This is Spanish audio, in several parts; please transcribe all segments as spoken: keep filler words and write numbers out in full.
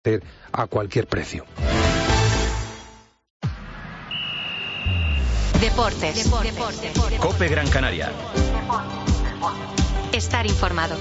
a cualquier precio. Deportes. Deportes. COPE Gran Canaria. Estar informado.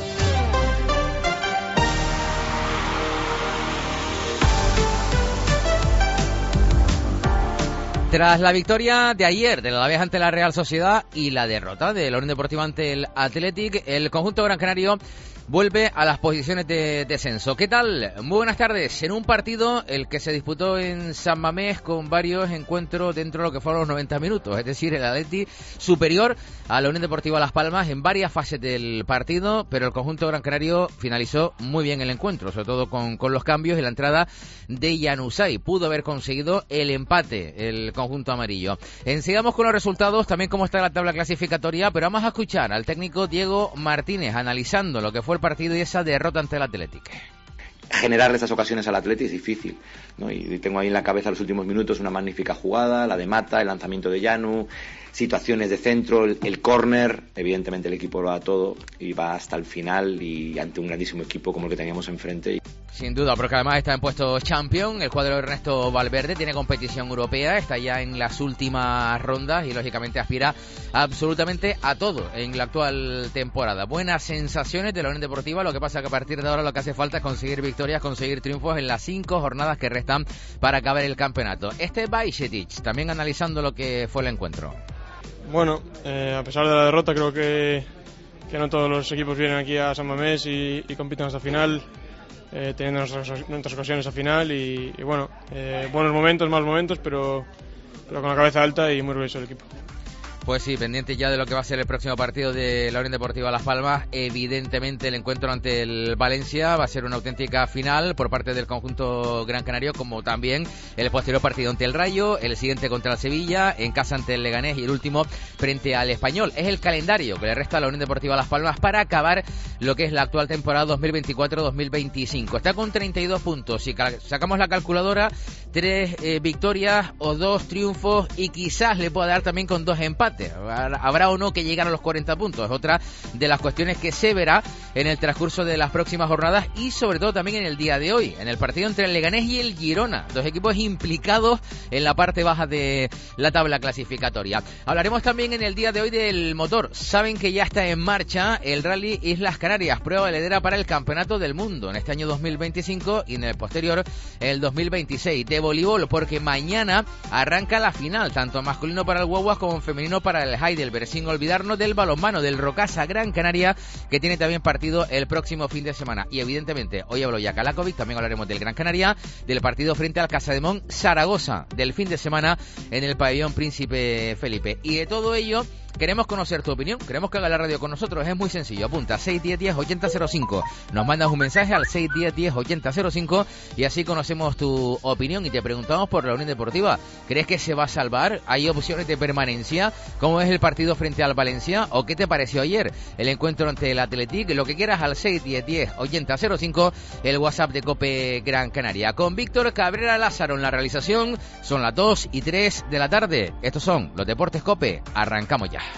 Tras la victoria de ayer del Alavés ante la Real Sociedad y la derrota de la Unión Deportiva ante el Athletic, el conjunto gran canario vuelve a las posiciones de descenso. ¿Qué tal? Muy buenas tardes. En un partido el que se disputó en San Mamés con varios encuentros dentro de lo que fueron los noventa minutos, es decir, el Athletic superior a la Unión Deportiva Las Palmas en varias fases del partido, pero el conjunto gran canario finalizó muy bien el encuentro, sobre todo con, con los cambios y la entrada de Januzaj. Pudo haber conseguido el empate el conjunto amarillo. Ensigamos con los resultados, también cómo está la tabla clasificatoria, pero vamos a escuchar al técnico Diego Martínez analizando lo que fue el partido y esa derrota ante el Athletic. Generar esas ocasiones al Athletic es difícil, ¿no? Y tengo ahí en la cabeza los últimos minutos una magnífica jugada, la de Mata, el lanzamiento de Janu, situaciones de centro, el, el córner. Evidentemente el equipo lo da todo y va hasta el final y ante un grandísimo equipo como el que teníamos enfrente. Sin duda, porque además está en puesto champion, el cuadro de Ernesto Valverde tiene competición europea, está ya en las últimas rondas y lógicamente aspira absolutamente a todo en la actual temporada. Buenas sensaciones de la Unión Deportiva, lo que pasa que a partir de ahora lo que hace falta es conseguir victorias, conseguir triunfos en las cinco jornadas que restan para acabar el campeonato. Este Bajcetic, también analizando lo que fue el encuentro. Bueno, eh, a pesar de la derrota creo que, que no todos los equipos vienen aquí a San Mamés y, y compiten hasta final. Eh, teniendo nuestras, nuestras ocasiones al final y, y bueno, eh, buenos momentos, malos momentos, pero, pero con la cabeza alta y muy orgulloso del equipo. Pues sí, pendiente ya de lo que va a ser el próximo partido de la Unión Deportiva Las Palmas. Evidentemente el encuentro ante el Valencia va a ser una auténtica final por parte del conjunto gran canario, como también el posterior partido ante el Rayo, el siguiente contra el Sevilla, en casa ante el Leganés y el último frente al Español. Es el calendario que le resta a la Unión Deportiva Las Palmas para acabar lo que es la actual temporada dos mil veinticuatro dos mil veinticinco. Está con treinta y dos puntos. Si sacamos la calculadora, tres eh, victorias o dos triunfos y quizás le pueda dar también con dos empates. Habrá o no que llegar a los cuarenta puntos, es otra de las cuestiones que se verá en el transcurso de las próximas jornadas y sobre todo también en el día de hoy, en el partido entre el Leganés y el Girona, dos equipos implicados en la parte baja de la tabla clasificatoria. Hablaremos también en el día de hoy del motor. Saben que ya está en marcha el Rally Islas Canarias, prueba valedera para el Campeonato del Mundo en este año dos mil veinticinco y en el posterior el dos mil veintiséis. De voleibol, porque mañana arranca la final, tanto masculino para el Guaguas como femenino para el Heidelberg, sin olvidarnos del balonmano del Rocasa Gran Canaria, que tiene también partido el próximo fin de semana. Y evidentemente, hoy habló ya Kalakovic, también hablaremos del Gran Canaria, del partido frente al Casademón Zaragoza, del fin de semana en el pabellón Príncipe Felipe. Y de todo ello, queremos conocer tu opinión, queremos que haga la radio con nosotros, es muy sencillo, apunta seis uno cero uno cero ocho cero cinco, nos mandas un mensaje al seis uno cero uno cero ocho cero cinco y así conocemos tu opinión y te preguntamos por la Unión Deportiva. ¿Crees que se va a salvar? ¿Hay opciones de permanencia? ¿Cómo es el partido frente al Valencia? ¿O qué te pareció ayer el encuentro ante el Athletic? Lo que quieras al seis uno cero uno cero ocho cero cinco, el WhatsApp de COPE Gran Canaria. Con Víctor Cabrera Lázaro en la realización, son las dos y tres de la tarde. Estos son los Deportes COPE, arrancamos ya.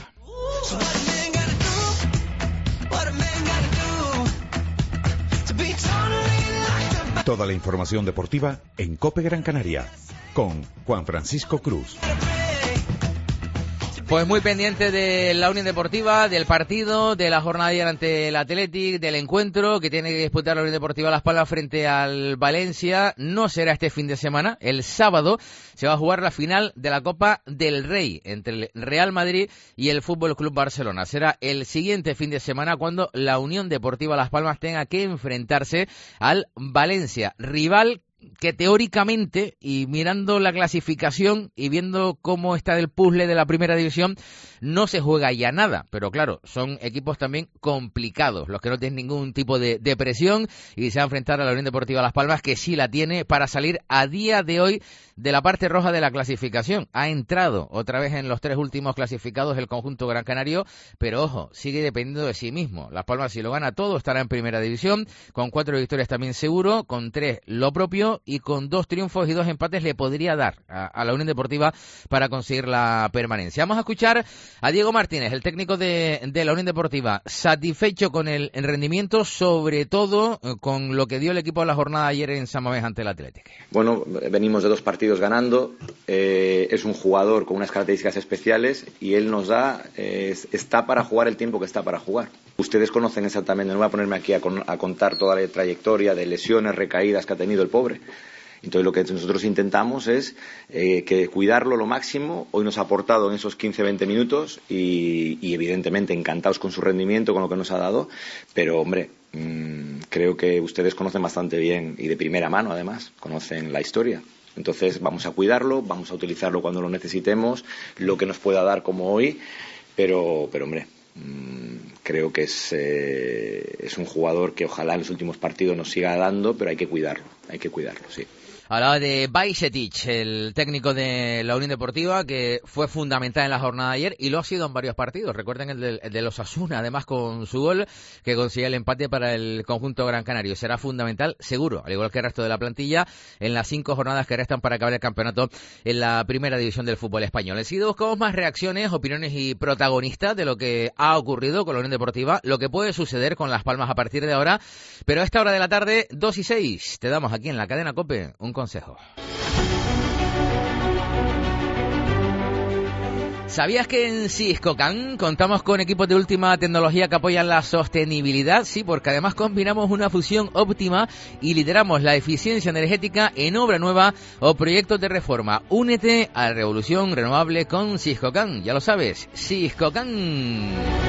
Toda la información deportiva en COPE Gran Canaria con Juan Francisco Cruz. Pues muy pendiente de la Unión Deportiva, del partido, de la jornada de ayer ante el Athletic, del encuentro que tiene que disputar la Unión Deportiva Las Palmas frente al Valencia. No será este fin de semana, el sábado se va a jugar la final de la Copa del Rey entre el Real Madrid y el Fútbol Club Barcelona. Será el siguiente fin de semana cuando la Unión Deportiva Las Palmas tenga que enfrentarse al Valencia, rival que teóricamente, y mirando la clasificación y viendo cómo está el puzzle de la primera división, no se juega ya nada, pero claro, son equipos también complicados, los que no tienen ningún tipo de, de presión y se va a enfrentar a la Unión Deportiva Las Palmas, que sí la tiene para salir a día de hoy de la parte roja de la clasificación. Ha entrado otra vez en los tres últimos clasificados el conjunto gran canario, pero ojo, sigue dependiendo de sí mismo. Las Palmas, si lo gana todo, estará en primera división, con cuatro victorias también seguro, con tres lo propio, partido y con dos triunfos y dos empates le podría dar a, a la Unión Deportiva para conseguir la permanencia. Vamos a escuchar a Diego Martínez, el técnico de, de la Unión Deportiva, satisfecho con el, el rendimiento, sobre todo eh, con lo que dio el equipo de la jornada ayer en San Mamés ante el Athletic. Bueno, venimos de dos partidos ganando, eh, es un jugador con unas características especiales y él nos da, eh, está para jugar el tiempo que está para jugar. Ustedes conocen exactamente, no voy a ponerme aquí a, con, a contar toda la trayectoria de lesiones, recaídas que ha tenido el pobre. Entonces lo que nosotros intentamos es eh, que cuidarlo lo máximo. Hoy nos ha aportado en esos quince a veinte minutos y, y evidentemente encantados con su rendimiento, con lo que nos ha dado, pero hombre, mmm, creo que ustedes conocen bastante bien y de primera mano además, conocen la historia. Entonces vamos a cuidarlo, vamos a utilizarlo cuando lo necesitemos, lo que nos pueda dar como hoy, pero, pero hombre, mmm, creo que es, eh, es un jugador que ojalá en los últimos partidos nos siga dando, pero hay que cuidarlo, hay que cuidarlo, sí. Hablaba de Bajcetic, el técnico de la Unión Deportiva, que fue fundamental en la jornada de ayer y lo ha sido en varios partidos. Recuerden el de, el de los Osasuna, además con su gol, que consigue el empate para el conjunto gran canario. Será fundamental, seguro, al igual que el resto de la plantilla, en las cinco jornadas que restan para acabar el campeonato en la primera división del fútbol español. Enseguida buscamos más reacciones, opiniones y protagonistas de lo que ha ocurrido con la Unión Deportiva, lo que puede suceder con Las Palmas a partir de ahora. Pero a esta hora de la tarde, dos y seis, te damos aquí en la cadena COPE un consejo. ¿Sabías que en Siscocan contamos con equipos de última tecnología que apoyan la sostenibilidad? Sí, porque además combinamos una fusión óptima y lideramos la eficiencia energética en obra nueva o proyectos de reforma. Únete a la revolución renovable con Siscocan. Ya lo sabes, Siscocan.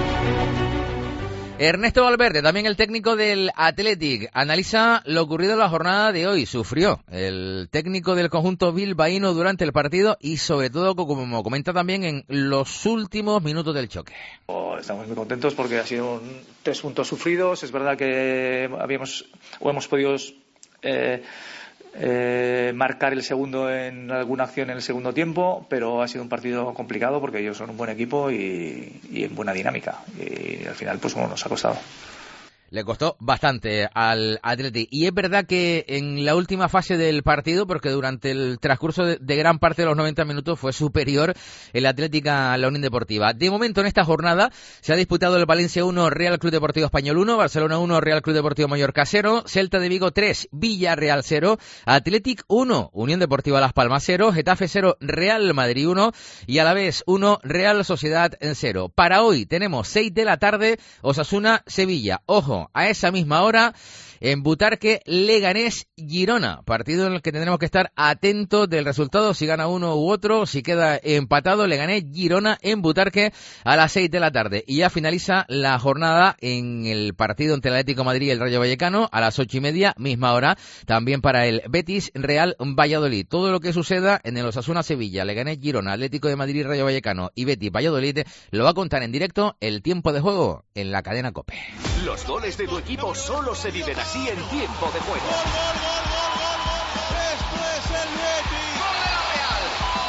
Ernesto Valverde, también el técnico del Athletic, analiza lo ocurrido en la jornada de hoy. Sufrió el técnico del conjunto bilbaíno durante el partido y sobre todo, como comenta también, en los últimos minutos del choque. Estamos muy contentos porque ha sido un, tres puntos sufridos. Es verdad que habíamos o hemos podido eh, eh, marcar el segundo en alguna acción en el segundo tiempo, pero ha sido un partido complicado porque ellos son un buen equipo y, y en buena dinámica, y al final pues bueno, nos ha costado. Le costó bastante al Athletic. Y es verdad que en la última fase del partido, porque durante el transcurso de, de gran parte de los noventa minutos fue superior el Athletic a la Unión Deportiva. De momento en esta jornada se ha disputado el Valencia uno, Real Club Deportivo Español uno, Barcelona uno, Real Club Deportivo Mallorca cero, Celta de Vigo tres, Villarreal cero, Athletic uno, Unión Deportiva Las Palmas cero, Getafe cero, Real Madrid uno y Alavés uno, Real Sociedad cero. Para hoy tenemos seis de la tarde, Osasuna-Sevilla. Ojo, a esa misma hora en Butarque, Leganés, Girona, partido en el que tendremos que estar atentos del resultado, si gana uno u otro, si queda empatado. Leganés, Girona en Butarque a las seis de la tarde. Y ya finaliza la jornada en el partido entre el Atlético de Madrid y el Rayo Vallecano a las ocho y media, misma hora, también para el Betis, Real Valladolid. Todo lo que suceda en el Osasuna Sevilla, Leganés, Girona, Atlético de Madrid, Rayo Vallecano y Betis Valladolid lo va a contar en directo el tiempo de juego en la cadena COPE. Los goles de tu equipo solo se viven así en tiempo de juego. ¡Gol, gol, gol, gol, gol! ¡Esto es el Betis! ¡Gol de la Real!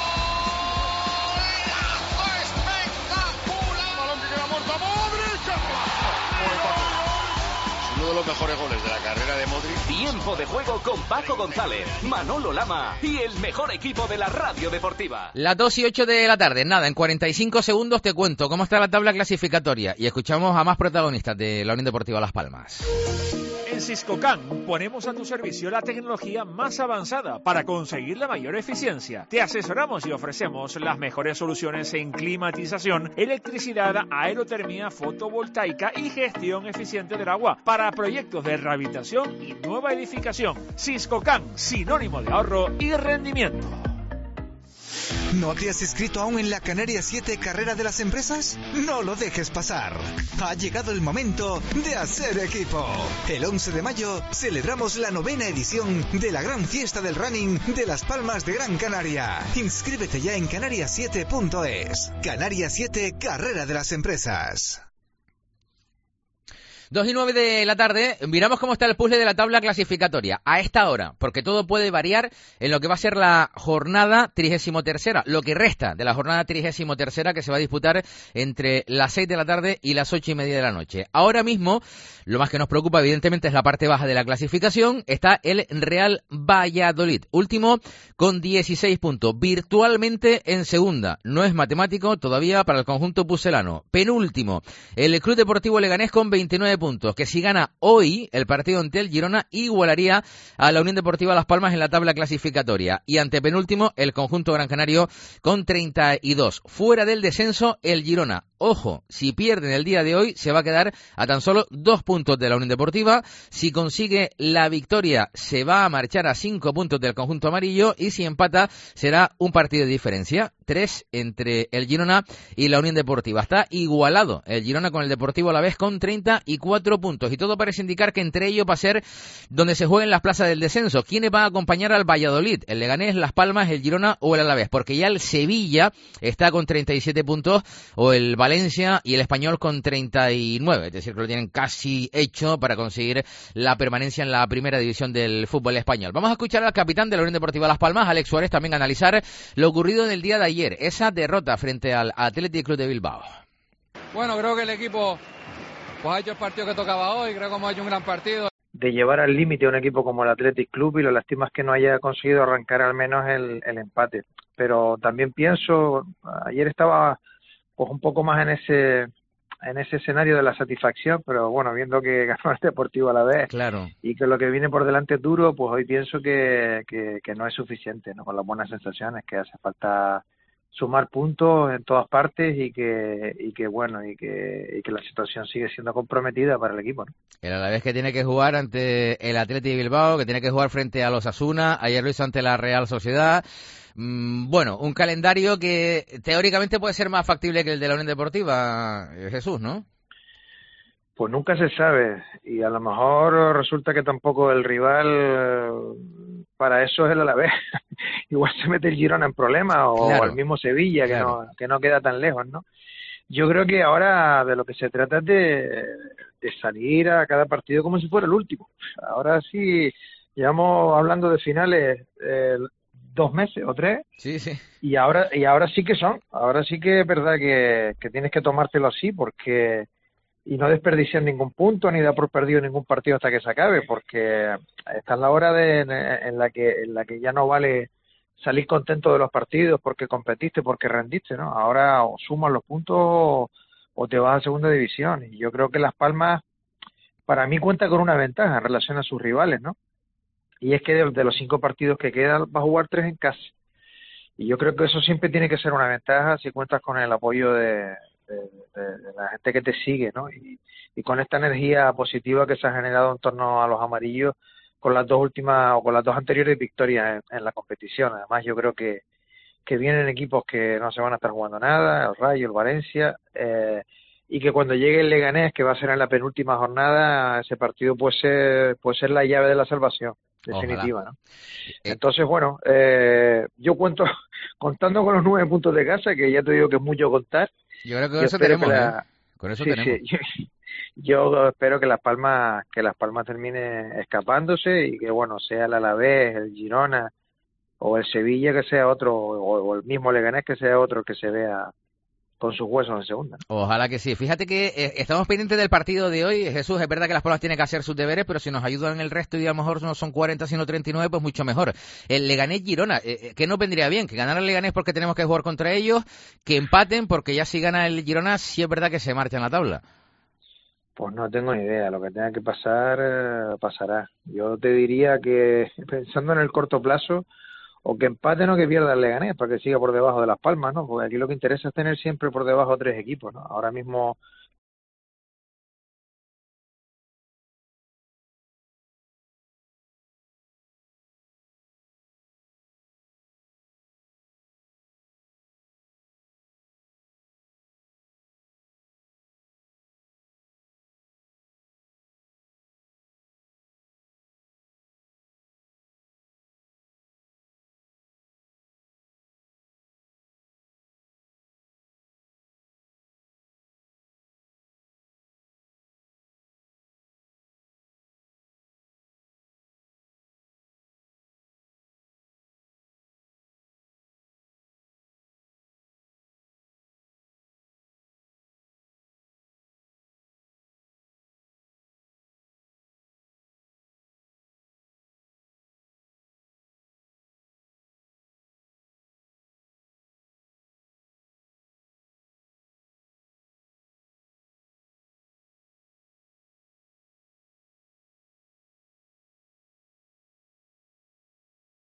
¡Golazo espectacular! ¡Balón que queda muerto a Modric! Es uno de los mejores goles de la carrera de Modric. Tiempo de juego con Paco González, Manolo Lama y el mejor equipo de la radio deportiva. Las dos y ocho de la tarde, nada, en cuarenta y cinco segundos te cuento cómo está la tabla clasificatoria y escuchamos a más protagonistas de la Unión Deportiva Las Palmas. En Siscocan ponemos a tu servicio la tecnología más avanzada para conseguir la mayor eficiencia. Te asesoramos y ofrecemos las mejores soluciones en climatización, electricidad, aerotermia, fotovoltaica y gestión eficiente del agua para proyectos de rehabilitación y nueva edificación. Siscocan, sinónimo de ahorro y rendimiento. ¿No te has inscrito aún en la Canarias siete Carrera de las Empresas? No lo dejes pasar. Ha llegado el momento de hacer equipo. El once de mayo celebramos la novena edición de la gran fiesta del running de Las Palmas de Gran Canaria. Inscríbete ya en canarias siete punto es. Canarias siete Carrera de las Empresas. Dos y nueve de la tarde, miramos cómo está el puzzle de la tabla clasificatoria a esta hora, porque todo puede variar en lo que va a ser la jornada trigésimo tercera, lo que resta de la jornada trigésimo tercera que se va a disputar entre las seis de la tarde y las ocho y media de la noche. Ahora mismo, lo más que nos preocupa evidentemente es la parte baja de la clasificación. Está el Real Valladolid, último con dieciséis puntos, virtualmente en segunda. No es matemático todavía para el conjunto pucelano. Penúltimo, el Club Deportivo Leganés con veintinueve puntos, que si gana hoy el partido ante el Girona igualaría a la Unión Deportiva Las Palmas en la tabla clasificatoria. Y antepenúltimo, el conjunto gran canario con treinta y dos. Fuera del descenso, el Girona. Ojo, si pierden el día de hoy, se va a quedar a tan solo dos puntos de la Unión Deportiva. Si consigue la victoria, se va a marchar a cinco puntos del conjunto amarillo. Y si empata, será un partido de diferencia. Tres entre el Girona y la Unión Deportiva. Está igualado el Girona con el Deportivo Alavés con treinta y cuatro puntos. Y todo parece indicar que entre ellos va a ser donde se jueguen las plazas del descenso. ¿Quiénes van a acompañar al Valladolid? ¿El Leganés, Las Palmas, el Girona o el Alavés? Porque ya el Sevilla está con treinta y siete puntos, o el Valencia y el Español con treinta y nueve. Es decir, que lo tienen casi hecho para conseguir la permanencia en la primera división del fútbol español. Vamos a escuchar al capitán de la Unión Deportiva Las Palmas, Alex Suárez, también a analizar lo ocurrido en el día de ayer, esa derrota frente al Athletic Club de Bilbao. Bueno, creo que el equipo pues ha hecho el partido que tocaba hoy, creo que hemos hecho un gran partido. De llevar al límite a un equipo como el Athletic Club, y lo lástima es que no haya conseguido arrancar al menos el, el empate. Pero también pienso, ayer estaba pues un poco más en ese en ese escenario de la satisfacción, pero bueno, viendo que ganó el Deportivo Alavés, claro, y que lo que viene por delante es duro, pues hoy pienso que, que, que no es suficiente, ¿no? Con las buenas sensaciones, que hace falta sumar puntos en todas partes y que y que bueno y que y que la situación sigue siendo comprometida para el equipo, ¿no? El Alavés que tiene que jugar ante el Athletic de Bilbao, que tiene que jugar frente a los Osasuna, ayer lo hizo ante la Real Sociedad. Mm, bueno, un calendario que teóricamente puede ser más factible que el de la Unión Deportiva, Jesús, ¿no? Pues nunca se sabe, y a lo mejor resulta que tampoco el rival para eso es el Alavés. Igual se mete el Girona en problemas, o claro, el mismo Sevilla, claro, que no que no queda tan lejos, ¿no? Yo creo que ahora de lo que se trata es de, de salir a cada partido como si fuera el último. Ahora sí, llevamos hablando de finales eh, dos meses o tres, sí, sí, y ahora y ahora sí que son, ahora sí que es verdad que, que tienes que tomártelo así, porque y no desperdiciar ningún punto ni dar por perdido ningún partido hasta que se acabe, porque esta es la hora de, en la que en la que ya no vale salir contento de los partidos porque competiste, porque rendiste, ¿no? Ahora o sumas los puntos o, o te vas a segunda división, y yo creo que Las Palmas para mí cuenta con una ventaja en relación a sus rivales, ¿no? Y es que de, de los cinco partidos que quedan va a jugar tres en casa, y yo creo que eso siempre tiene que ser una ventaja si cuentas con el apoyo de De, de, de la gente que te sigue, ¿no? Y, y con esta energía positiva que se ha generado en torno a los amarillos con las dos últimas o con las dos anteriores victorias en, en la competición. Además, yo creo que, que vienen equipos que no se van a estar jugando nada, el Rayo, el Valencia, eh, y que cuando llegue el Leganés, que va a ser en la penúltima jornada, ese partido puede ser, puede ser la llave de la salvación definitiva, ojalá, ¿no? Entonces, bueno, eh, yo cuento contando con los nueve puntos de casa, que ya te digo que es mucho contar. Yo creo que con eso tenemos, la... ¿eh? Con eso sí, tenemos. Sí. Yo, yo espero que Las Palmas que Las Palmas termine escapándose, y que bueno, sea el Alavés, el Girona o el Sevilla que sea otro, o, o el mismo Leganés que sea otro que se vea con sus huesos en segunda. Ojalá que sí. Fíjate que eh, estamos pendientes del partido de hoy, Jesús. Es verdad que Las Palmas tienen que hacer sus deberes, pero si nos ayudan el resto y a lo mejor no son cuarenta sino treinta y nueve, pues mucho mejor. El Leganés-Girona, eh, ¿qué nos vendría bien? Que ganara el Leganés porque tenemos que jugar contra ellos, que empaten porque ya si gana el Girona sí es verdad que se marcha en la tabla. Pues no tengo ni idea. Lo que tenga que pasar, eh, pasará. Yo te diría que pensando en el corto plazo, o que empaten o que pierda el Leganés para que siga por debajo de Las Palmas, ¿no? Porque aquí lo que interesa es tener siempre por debajo tres equipos, ¿no? Ahora mismo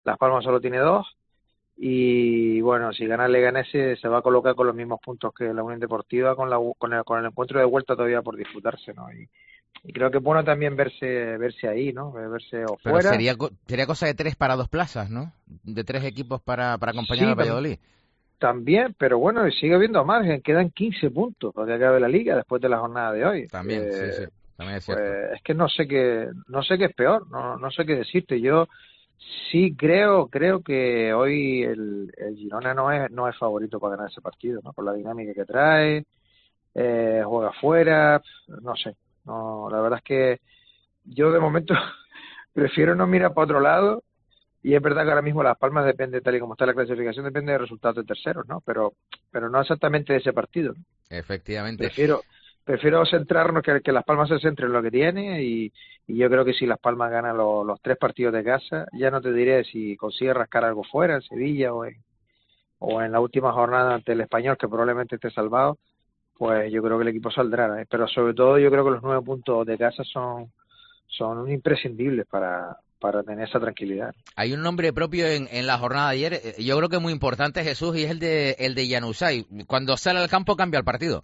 Las Palmas solo tiene dos. Y bueno, si gana el Leganés se va a colocar con los mismos puntos que la Unión Deportiva, con, la, con, el, con el encuentro de vuelta todavía por disputarse, ¿no? Y, y creo que es bueno también verse verse ahí, ¿no? Verse o Pero fuera. sería, sería cosa de tres para dos plazas, ¿no? De tres equipos para, para acompañar Sí, a Valladolid. También, pero bueno, sigue habiendo margen, quedan quince puntos para que acabe la liga después de la jornada de hoy. También, eh, sí, sí, también es cierto. Pues es que no sé qué, no sé qué es peor, no, no sé qué decirte. Yo sí creo, creo que hoy el, el Girona no es, no es favorito para ganar ese partido, ¿no? Por la dinámica que trae, eh, juega fuera, no sé. No, la verdad es que yo de momento prefiero no mirar para otro lado. Y es verdad que ahora mismo Las Palmas depende, tal y como está la clasificación, depende de resultados de terceros, ¿no? Pero pero no exactamente de ese partido, ¿no? Efectivamente. Prefiero prefiero centrarnos, que, que Las Palmas se centre en lo que tiene y, y yo creo que si Las Palmas gana lo, los tres partidos de casa, ya no te diré si consigue rascar algo fuera, en Sevilla o en, o en la última jornada ante el Español, que probablemente esté salvado, pues yo creo que el equipo saldrá, ¿eh? Pero sobre todo yo creo que los nueve puntos de casa son, son imprescindibles para... para tener esa tranquilidad. Hay un nombre propio en, en la jornada de ayer, yo creo que es muy importante, Jesús, y es el de el de Januzaj. Cuando sale al campo cambia el partido.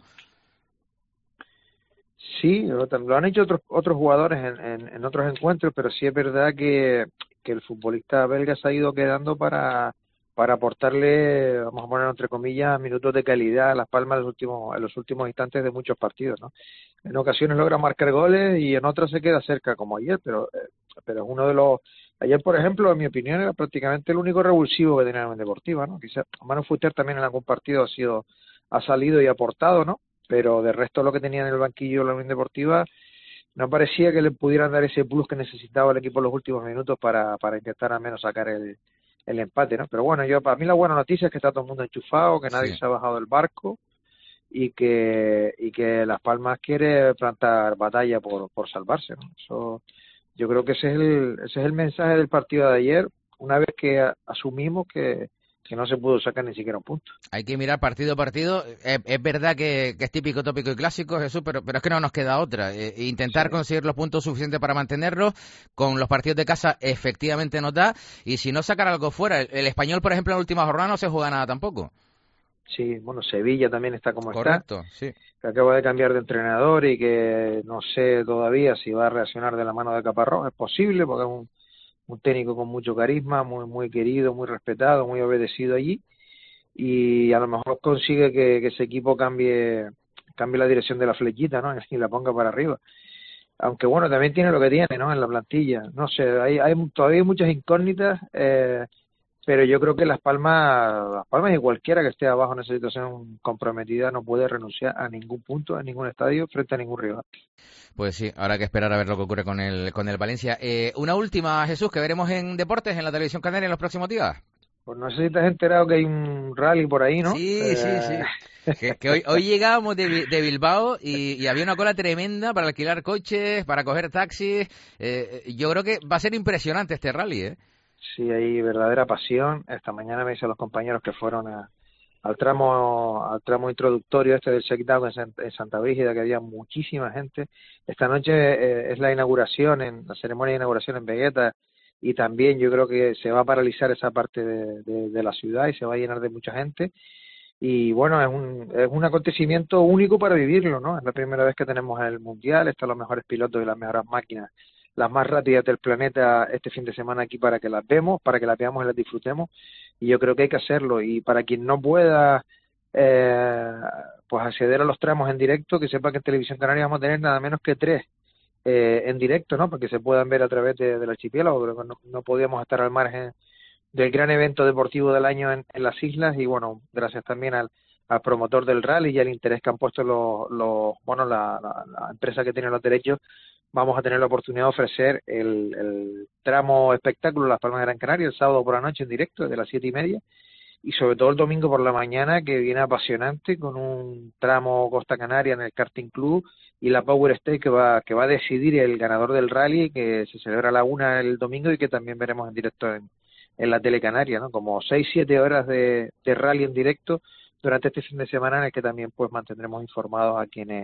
Sí, lo han hecho otros otros jugadores en, en, en otros encuentros, pero sí es verdad que, que el futbolista belga se ha ido quedando para para aportarle, vamos a poner entre comillas, minutos de calidad a Las Palmas en los últimos, en los últimos instantes de muchos partidos, ¿no? En ocasiones logra marcar goles y en otras se queda cerca, como ayer, pero pero es uno de los... Ayer, por ejemplo, en mi opinión, era prácticamente el único revulsivo que tenía la Unión Deportiva, ¿no? Quizás Manu Fuster también en algún partido ha sido ha salido y aportado, ¿no? Pero de resto lo que tenía en el banquillo la Unión Deportiva no parecía que le pudieran dar ese plus que necesitaba el equipo en los últimos minutos para, para intentar al menos sacar el, el empate, ¿no? Pero bueno, yo para mí la buena noticia es que está todo el mundo enchufado, que nadie Sí. se ha bajado del barco y que y que Las Palmas quiere plantar batalla por, por salvarse, ¿no? Eso, yo creo que ese es el ese es el mensaje del partido de ayer, una vez que a, asumimos que que no se pudo sacar ni siquiera un punto. Hay que mirar partido a partido. Es, es verdad que, que es típico, tópico y clásico, Jesús, pero, pero es que no nos queda otra. Eh, intentar sí. conseguir los puntos suficientes para mantenerlos. Con los partidos de casa efectivamente nos da. Y si no, sacar algo fuera. El, el Español, por ejemplo, en la última jornada no se juega nada tampoco. Sí, bueno, Sevilla también está como Correcto, está. sí. Que acaba de cambiar de entrenador y que no sé todavía si va a reaccionar de la mano de Caparrós. Es posible porque es un un técnico con mucho carisma, muy muy querido, muy respetado, muy obedecido allí, y a lo mejor consigue que, que ese equipo cambie cambie la dirección de la flechita, ¿no? Y la ponga para arriba. Aunque bueno, también tiene lo que tiene, ¿no? En la plantilla. No sé, hay, hay todavía hay muchas incógnitas, eh, pero yo creo que Las Palmas, Las Palmas y cualquiera que esté abajo en esa situación comprometida no puede renunciar a ningún punto, en ningún estadio, frente a ningún rival. Pues sí, habrá que esperar a ver lo que ocurre con el con el Valencia. Eh, una última, Jesús, que veremos en Deportes, en la televisión canaria en los próximos días. Pues no sé si te has enterado que hay un rally por ahí, ¿no? Sí, eh... sí, sí. Que, que hoy, hoy llegábamos de, de Bilbao y, y había una cola tremenda para alquilar coches, para coger taxis. Eh, yo creo que va a ser impresionante este rally, ¿eh? Sí, hay verdadera pasión. Esta mañana me dicen los compañeros que fueron a... al tramo al tramo introductorio este del Shakedown en Santa Brígida, que había muchísima gente. Esta noche eh, es la inauguración, en la ceremonia de inauguración en Vegueta, y también yo creo que se va a paralizar esa parte de, de, de la ciudad y se va a llenar de mucha gente. Y bueno, es un, es un acontecimiento único para vivirlo, ¿no? Es la primera vez que tenemos el Mundial, están los mejores pilotos y las mejores máquinas, las más rápidas del planeta este fin de semana aquí para que las vemos, para que las veamos y las disfrutemos, y yo creo que hay que hacerlo. Y para quien no pueda eh, pues acceder a los tramos en directo, que sepa que en Televisión Canaria vamos a tener nada menos que tres eh, en directo, ¿no? Para que se puedan ver a través de, del archipiélago. Creo que no, no podíamos estar al margen del gran evento deportivo del año en, en las islas, y bueno, gracias también al, al promotor del rally y al interés que han puesto los, los bueno la, la, la empresa que tiene los derechos, vamos a tener la oportunidad de ofrecer el, el tramo espectáculo Las Palmas de Gran Canaria el sábado por la noche en directo desde las siete y media, y sobre todo el domingo por la mañana, que viene apasionante, con un tramo Costa Canaria en el Karting Club y la Power Stage que va que va a decidir el ganador del rally, que se celebra a la una el domingo y que también veremos en directo en, en la Tele Canaria, ¿no? Como seis siete horas de, de rally en directo durante este fin de semana, en el que también pues mantendremos informados a quienes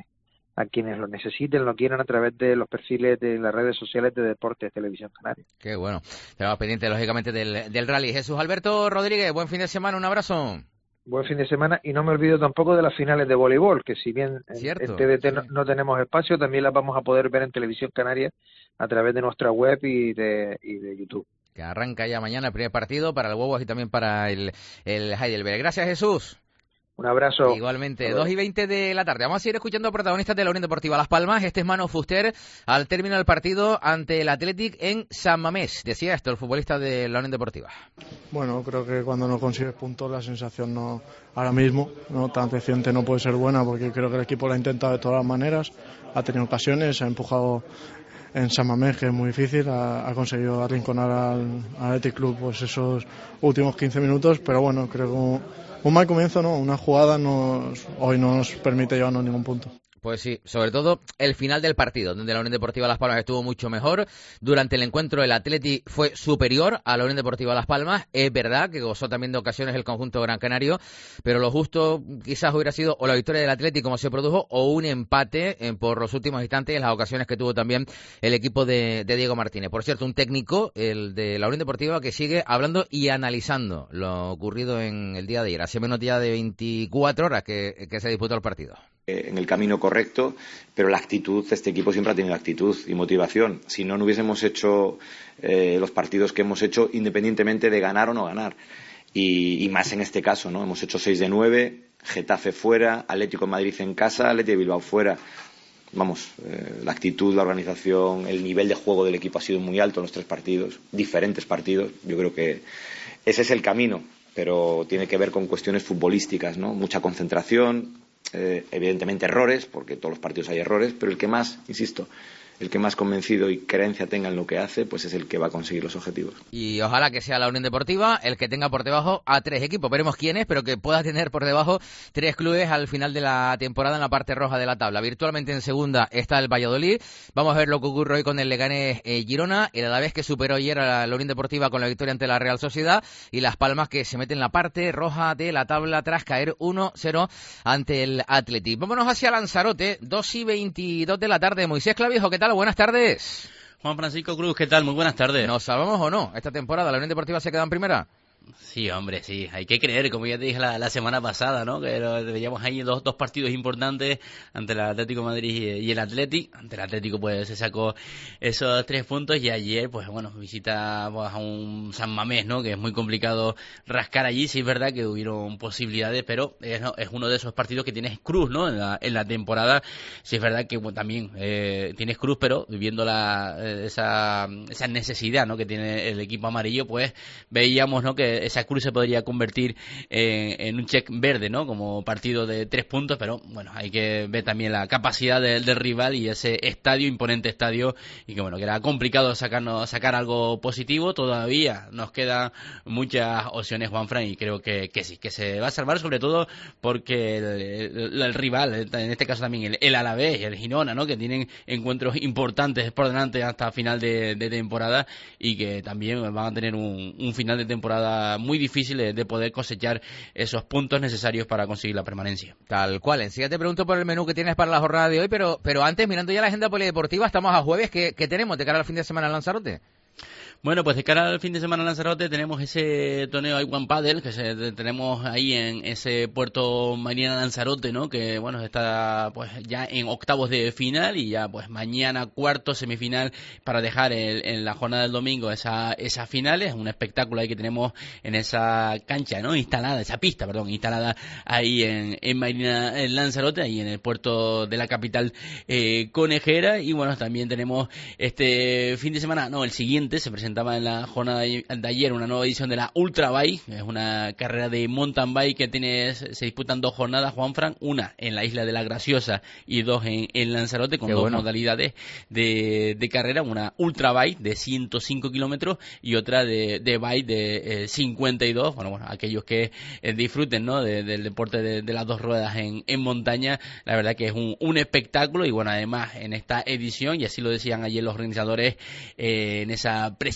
a quienes lo necesiten, lo quieran a través de los perfiles de las redes sociales de Deportes Televisión Canaria. Qué bueno. Tenemos pendiente, lógicamente, del, del rally. Jesús Alberto Rodríguez, buen fin de semana, un abrazo. Buen fin de semana, y no me olvido tampoco de las finales de voleibol, que si bien en, en T V T sí. no, no tenemos espacio, también las vamos a poder ver en Televisión Canaria a través de nuestra web y de, y de YouTube. Que arranca ya mañana el primer partido para el Huevos y también para el, el Heidelberg. Gracias, Jesús. Un abrazo. Igualmente, dos y veinte de la tarde. Vamos a seguir escuchando a protagonistas de la Unión Deportiva Las Palmas. Este es Manu Fuster al término del partido ante el Athletic en San Mamés. Decía esto el futbolista de la Unión Deportiva. Bueno, creo que cuando no consigues puntos la sensación no ahora mismo no tan reciente no puede ser buena, porque creo que el equipo lo ha intentado de todas las maneras, ha tenido ocasiones, ha empujado en San Mamés, que es muy difícil, ha, ha conseguido arrinconar al, al Athletic Club pues esos últimos quince minutos, pero bueno, creo que un mal comienzo, ¿no? Una jugada nos, hoy no nos permite llevarnos ningún punto. Pues sí, sobre todo el final del partido, donde la Unión Deportiva Las Palmas estuvo mucho mejor. Durante el encuentro el Athletic fue superior a la Unión Deportiva Las Palmas. Es verdad que gozó también de ocasiones el conjunto gran canario, pero lo justo quizás hubiera sido o la victoria del Athletic como se produjo, o un empate en, por los últimos instantes en las ocasiones que tuvo también el equipo de, de Diego Martínez. Por cierto, un técnico, el de la Unión Deportiva, que sigue hablando y analizando lo ocurrido en el día de ayer. Hace menos ya de veinticuatro horas que, que se disputó el partido. En el camino correcto, pero la actitud, este equipo siempre ha tenido actitud y motivación. Si no, no hubiésemos hecho eh, los partidos que hemos hecho, independientemente de ganar o no ganar. Y, y más en este caso, ¿no? Hemos hecho seis de nueve, Getafe fuera, Atlético de Madrid en casa, Atlético de Bilbao fuera. Vamos, eh, la actitud, la organización, el nivel de juego del equipo ha sido muy alto en los tres partidos, diferentes partidos. Yo creo que ese es el camino, pero tiene que ver con cuestiones futbolísticas, ¿no? Mucha concentración. Eh, evidentemente errores, porque todos los partidos hay errores, pero el que más, insisto, el que más convencido y creencia tenga en lo que hace, pues es el que va a conseguir los objetivos. Y ojalá que sea la Unión Deportiva el que tenga por debajo a tres equipos. Veremos quién es, pero que pueda tener por debajo tres clubes al final de la temporada en la parte roja de la tabla. Virtualmente en segunda está el Valladolid. Vamos a ver lo que ocurre hoy con el Leganés eh, Girona, el Alavés que superó ayer a la Unión Deportiva con la victoria ante la Real Sociedad, y Las Palmas que se mete en la parte roja de la tabla tras caer uno cero ante el Athletic. Vámonos hacia Lanzarote, dos y veintidós de la tarde. Moisés Clavijo, ¿qué tal? Buenas tardes. Juan Francisco Cruz, ¿qué tal? Muy buenas tardes. ¿Nos salvamos o no? ¿Esta temporada la Unión Deportiva se queda en primera? Sí, hombre, sí, hay que creer, como ya te dije la, la semana pasada, ¿no? Que veíamos ahí dos, dos partidos importantes ante el Atlético de Madrid y el Athletic. Ante el Atlético, pues, se sacó esos tres puntos, y ayer, pues, bueno, visita pues, a un San Mamés, ¿no? Que es muy complicado rascar allí. Sí, es verdad que hubieron posibilidades, pero es, ¿no? es uno de esos partidos que tienes cruz, ¿no? En la, en la temporada. Sí, es verdad que bueno, también eh, tienes cruz, pero viviendo la, esa, esa necesidad, ¿no? Que tiene el equipo amarillo, pues, veíamos, ¿no? Que esa cruz se podría convertir en, en un check verde, ¿no? Como partido de tres puntos, pero bueno, hay que ver también la capacidad del, del rival y ese estadio, imponente estadio, y que bueno, que era complicado sacarnos, sacar algo positivo. Todavía nos quedan muchas opciones, Juanfran, y creo que, que sí, que se va a salvar, sobre todo porque el, el, el rival, en este caso también el, el Alavés y el Girona, ¿no? Que tienen encuentros importantes por delante hasta final de, de temporada, y que también van a tener un, un final de temporada muy difícil de, de poder cosechar esos puntos necesarios para conseguir la permanencia. Tal cual. Enseguida te pregunto por el menú que tienes para la jornada de hoy, pero pero antes, mirando ya la agenda polideportiva, estamos a jueves. ¿Qué, qué tenemos de cara al fin de semana en Lanzarote? Bueno, pues de cara al fin de semana en Lanzarote tenemos ese torneo Iwan Padel que se, tenemos ahí en ese puerto Marina Lanzarote, ¿no? Que bueno, está pues ya en octavos de final, y ya pues mañana cuarto semifinal para dejar el, en la jornada del domingo esa esas finales. Un espectáculo ahí que tenemos en esa cancha, ¿no? Instalada, esa pista, perdón, instalada ahí en, en Marina en Lanzarote, ahí en el puerto de la capital eh, conejera. Y bueno, también tenemos este fin de semana, no, el siguiente se presenta estaba en la jornada de ayer una nueva edición de la Ultra Bike, es una carrera de mountain bike que tiene, se disputan dos jornadas, Juanfran, una en la isla de la Graciosa y dos en, en Lanzarote, con Qué dos bueno. modalidades de, de carrera, una Ultra Bike de ciento cinco kilómetros y otra de, de bike de eh, cincuenta y dos, bueno, bueno, aquellos que eh, disfruten, ¿no? de, del deporte de, de las dos ruedas en, en montaña, la verdad que es un, un espectáculo. Y bueno, además en esta edición, y así lo decían ayer los organizadores eh, en esa presentación,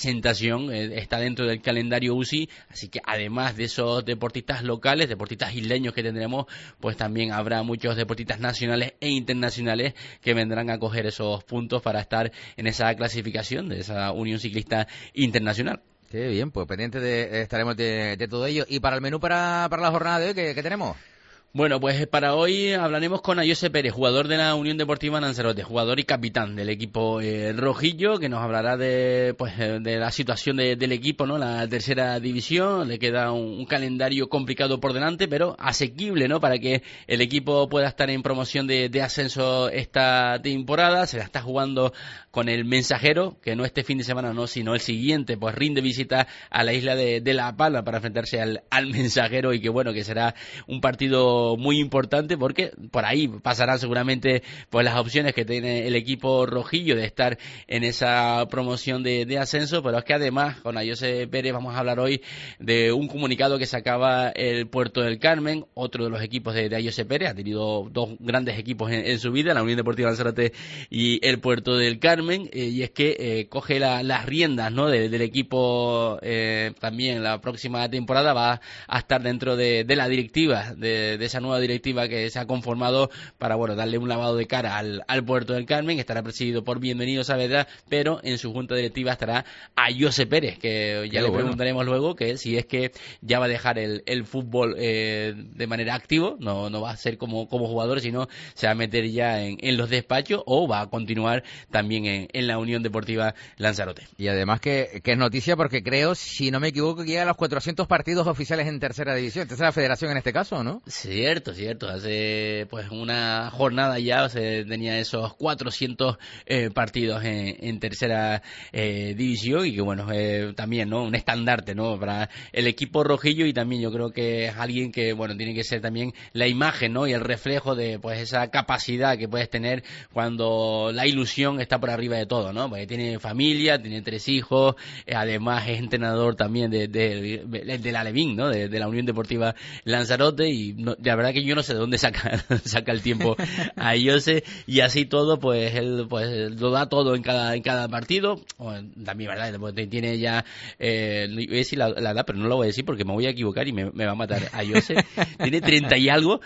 presentación eh, está dentro del calendario U C I, así que además de esos deportistas locales, deportistas isleños que tendremos, pues también habrá muchos deportistas nacionales e internacionales que vendrán a coger esos puntos para estar en esa clasificación de esa Unión Ciclista Internacional. Qué bien, pues pendientes de, estaremos de, de todo ello. ¿Y para el menú para, para la jornada de hoy, qué, qué tenemos? Bueno, pues para hoy hablaremos con Ayose Pérez, jugador de la Unión Deportiva Lanzarote, jugador y capitán del equipo eh, rojillo, que nos hablará de pues de la situación de, del equipo, ¿no? La tercera división, le queda un, un calendario complicado por delante, pero asequible, ¿no? Para que el equipo pueda estar en promoción de, de ascenso esta temporada. Se la está jugando con el Mensajero, que no este fin de semana, no, sino el siguiente, pues rinde visita a la isla de, de La Palma para enfrentarse al, al Mensajero, y que bueno, que será un partido muy importante porque por ahí pasarán seguramente pues las opciones que tiene el equipo rojillo de estar en esa promoción de, de ascenso, pero es que además con Ayose Pérez vamos a hablar hoy de un comunicado que sacaba el Puerto del Carmen, otro de los equipos de, de Ayose Pérez. Ha tenido dos grandes equipos en, en su vida, la Unión Deportiva Lanzarote y el Puerto del Carmen, eh, y es que eh, coge la, las riendas, ¿no? de, del equipo eh, también la próxima temporada, va a estar dentro de, de la directiva de, de esa nueva directiva que se ha conformado para bueno darle un lavado de cara al, al Puerto del Carmen. Estará presidido por Bienvenido Saavedra, pero en su junta directiva estará Ayose Pérez, que ya Qué le bueno. preguntaremos luego que si es que ya va a dejar el, el fútbol eh, de manera activo, no, no va a ser como, como jugador, sino se va a meter ya en, en los despachos, o va a continuar también en, en la Unión Deportiva Lanzarote. Y además que, que es noticia porque creo, si no me equivoco, que llega a los cuatrocientos partidos oficiales en tercera división. Tercera federación en este caso, ¿no? Sí. Cierto, cierto. Hace pues una jornada ya se tenía esos cuatrocientos eh, partidos en, en tercera eh, división, y que bueno, eh, también, ¿no? Un estandarte, ¿no? Para el equipo rojillo, y también yo creo que es alguien que, bueno, tiene que ser también la imagen, ¿no? Y el reflejo de pues esa capacidad que puedes tener cuando la ilusión está por arriba de todo, ¿no? Porque tiene familia, tiene tres hijos, eh, además es entrenador también de, de, de, de la Alevín, ¿no? De, de la Unión Deportiva Lanzarote, y no, de la verdad que yo no sé de dónde saca saca el tiempo a Ayose, y así todo pues él pues lo da todo en cada en cada partido. Bueno, también verdad, pues, tiene ya eh, voy a decir la, la edad, pero no lo voy a decir porque me voy a equivocar y me, me va a matar Ayose. Tiene treinta y algo,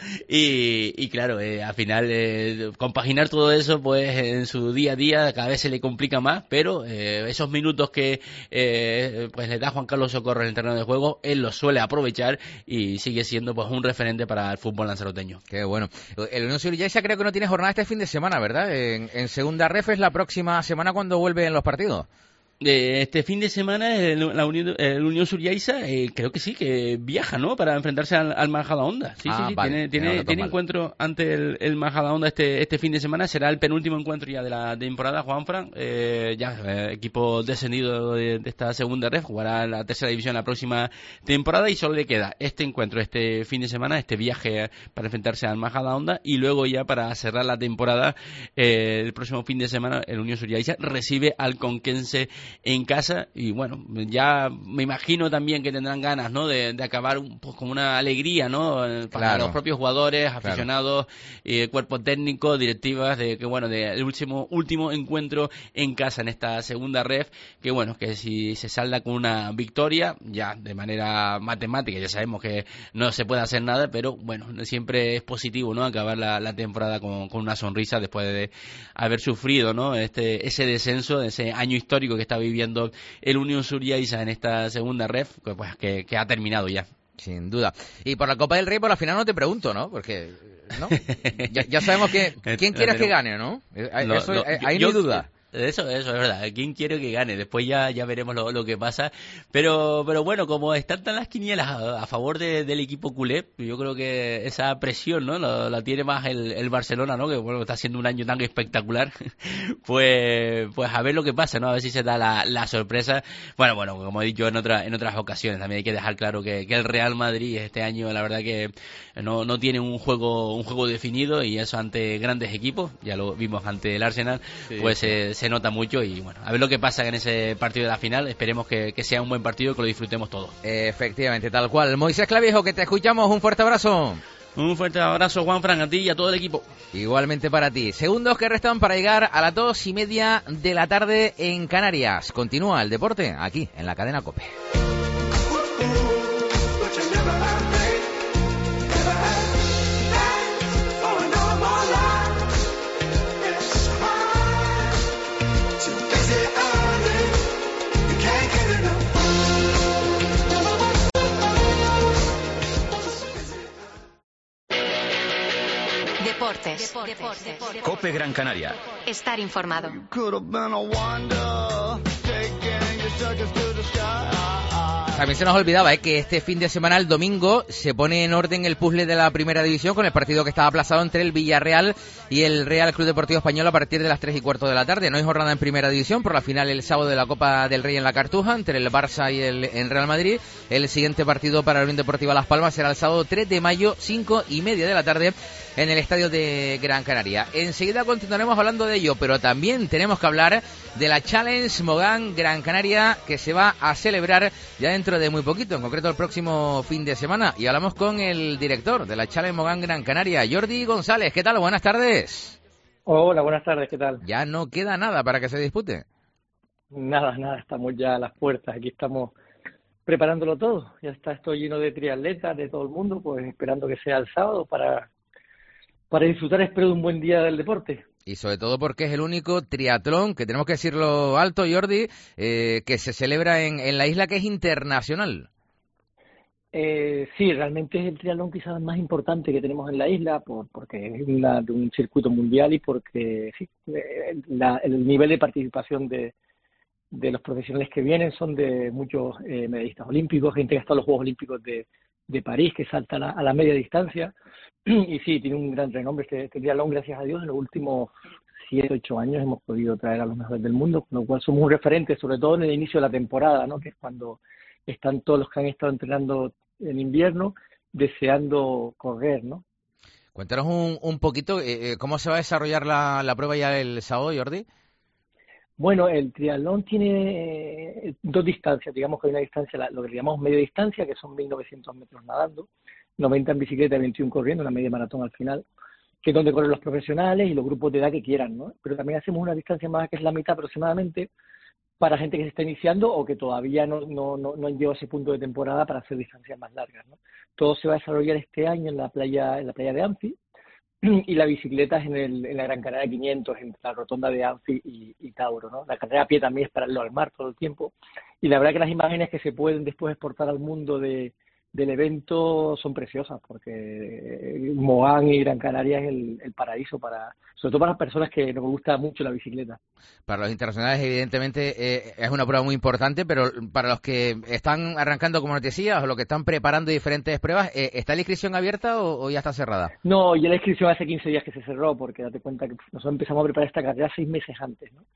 y, y claro, eh, al final eh, compaginar todo eso pues en su día a día cada vez se le complica más, pero eh, esos minutos que eh, pues le da Juan Carlos Socorro en el terreno de juego, él los suele aprovechar y sigue siendo pues un referente para el fútbol lanzaroteño. Qué bueno. El Unión Suryaisa creo que no tiene jornada este fin de semana, ¿verdad? En, en segunda ref es la próxima semana cuando vuelven los partidos. Eh, este fin de semana el, la Unión, el Unión Suryaisa eh, creo que sí, que viaja, ¿no? Para enfrentarse al, al Majadahonda. Sí, ah, sí, sí, vale. tiene, tiene, no, tiene encuentro ante el, el Majadahonda este, este fin de semana. Será el penúltimo encuentro ya de la temporada, Juanfran. Eh, ya, eh, equipo descendido de, de esta segunda ref, jugará la tercera división la próxima temporada, y solo le queda este encuentro este fin de semana, este viaje para enfrentarse al Majadahonda, y luego ya para cerrar la temporada eh, el próximo fin de semana el Unión Suryaisa recibe al Conquense en casa. Y bueno, ya me imagino también que tendrán ganas, ¿no? De, de acabar un, pues, con una alegría, ¿no? Para claro. los propios jugadores, aficionados, claro. eh, cuerpo técnico, directivas, de que bueno, del último último encuentro en casa en esta segunda ref, que bueno, que si se salda con una victoria, ya de manera matemática, ya sabemos que no se puede hacer nada, pero bueno, siempre es positivo, ¿no? Acabar la, la temporada con, con una sonrisa después de haber sufrido, ¿no? Este ese descenso, ese año histórico que está viviendo el Unión Suryaisa en esta segunda ref, pues que, que ha terminado ya. Sin duda. Y por la Copa del Rey, por la final no te pregunto, ¿no? Porque ¿no? ya, ya sabemos que quién quieres que gane, ¿no? Lo, eso, lo, ahí yo, no hay duda. Eso, eso es verdad. ¿Quién quiere que gane? Después ya, ya veremos lo, lo que pasa. Pero, pero bueno, como están tan las quinielas a, a favor de, del equipo culé, yo creo que esa presión, ¿no? La, la tiene más el, el Barcelona, ¿no? Que bueno, está haciendo un año tan espectacular. pues, pues a ver lo que pasa, ¿no? A ver si se da la, la sorpresa. Bueno, bueno, como he dicho en otra, en otras ocasiones, también hay que dejar claro que, que el Real Madrid este año, la verdad que no, no tiene un juego, un juego definido, y eso ante grandes equipos, ya lo vimos ante el Arsenal, sí, pues eh, se nota mucho. Y bueno, a ver lo que pasa en ese partido de la final. Esperemos que, que sea un buen partido y que lo disfrutemos todos. Efectivamente, tal cual. Moisés Clavijo, que te escuchamos, un fuerte abrazo. Un fuerte abrazo, Juanfran, a ti y a todo el equipo. Igualmente para ti. Segundos que restan para llegar a las dos y media de la tarde en Canarias. Continúa el deporte aquí en la cadena COPE. Deportes. Deportes. COPE Gran Canaria. Estar informado. También se nos olvidaba ¿eh? que este fin de semana, el domingo, se pone en orden el puzzle de la Primera División con el partido que estaba aplazado entre el Villarreal y el Real Club Deportivo Español a partir de las tres y cuarto de la tarde. No hay jornada en Primera División por la final el sábado de la Copa del Rey en la Cartuja entre el Barça y el en Real Madrid. El siguiente partido para la Unión Deportiva Las Palmas será el sábado tres de mayo, cinco y media de la tarde en el estadio de Gran Canaria. Enseguida continuaremos hablando de ello, pero también tenemos que hablar de la Challenge Mogán Gran Canaria que se va a celebrar ya dentro de muy poquito, en concreto el próximo fin de semana. Y hablamos con el director de la Challenge Mogán Gran Canaria, Jordi González. ¿Qué tal? Buenas tardes. Hola, buenas tardes. ¿Qué tal? Ya no queda nada para que se dispute. Nada, nada. Estamos ya a las puertas. Aquí estamos preparándolo todo. Ya está esto lleno de triatletas de todo el mundo, pues esperando que sea el sábado para, para disfrutar, espero, de un buen día del deporte. Y sobre todo porque es el único triatlón, que tenemos que decirlo alto, Jordi, eh, que se celebra en, en la isla, que es internacional. Eh, sí, realmente es el triatlón quizás más importante que tenemos en la isla, por, porque es una, de un circuito mundial y porque sí, la, el nivel de participación de, de los profesionales que vienen son de muchos eh, medallistas olímpicos, gente que ha estado en los Juegos Olímpicos de, de París, que salta a la, a la media distancia. Y sí, tiene un gran renombre este, este triatlón, gracias a Dios. En los últimos siete, ocho años hemos podido traer a los mejores del mundo, con lo cual somos un referente, sobre todo en el inicio de la temporada, ¿no? Que es cuando están todos los que han estado entrenando en invierno deseando correr, ¿no? Cuéntanos un, un poquito, eh, ¿cómo se va a desarrollar la, la prueba ya el sábado, Jordi? Bueno, el triatlón tiene eh, dos distancias, digamos que hay una distancia, la, lo que llamamos media distancia, que son mil novecientos metros nadando, noventa en bicicleta y veintiuno corriendo, una media maratón al final, que es donde corren los profesionales y los grupos de edad que quieran, ¿no? Pero también hacemos una distancia más, que es la mitad aproximadamente, para gente que se está iniciando o que todavía no, no, no, no han llegado a ese punto de temporada para hacer distancias más largas, ¿no? Todo se va a desarrollar este año en la playa en la playa de Anfi, y la bicicleta es en, el, en la Gran Canaria quinientos, entre la rotonda de Anfi y, y Tauro, ¿no? La carrera a pie también es paralelo al mar todo el tiempo, y la verdad que las imágenes que se pueden después exportar al mundo de del evento son preciosas, porque Mogán y Gran Canaria es el, el paraíso para, sobre todo para las personas que nos gusta mucho la bicicleta. Para los internacionales, evidentemente, eh, es una prueba muy importante, pero para los que están arrancando, como nos decías, o los que están preparando diferentes pruebas, eh, ¿está la inscripción abierta o, o ya está cerrada? No, ya la inscripción hace quince días que se cerró, porque date cuenta que nosotros empezamos a preparar esta carrera seis meses antes, ¿no?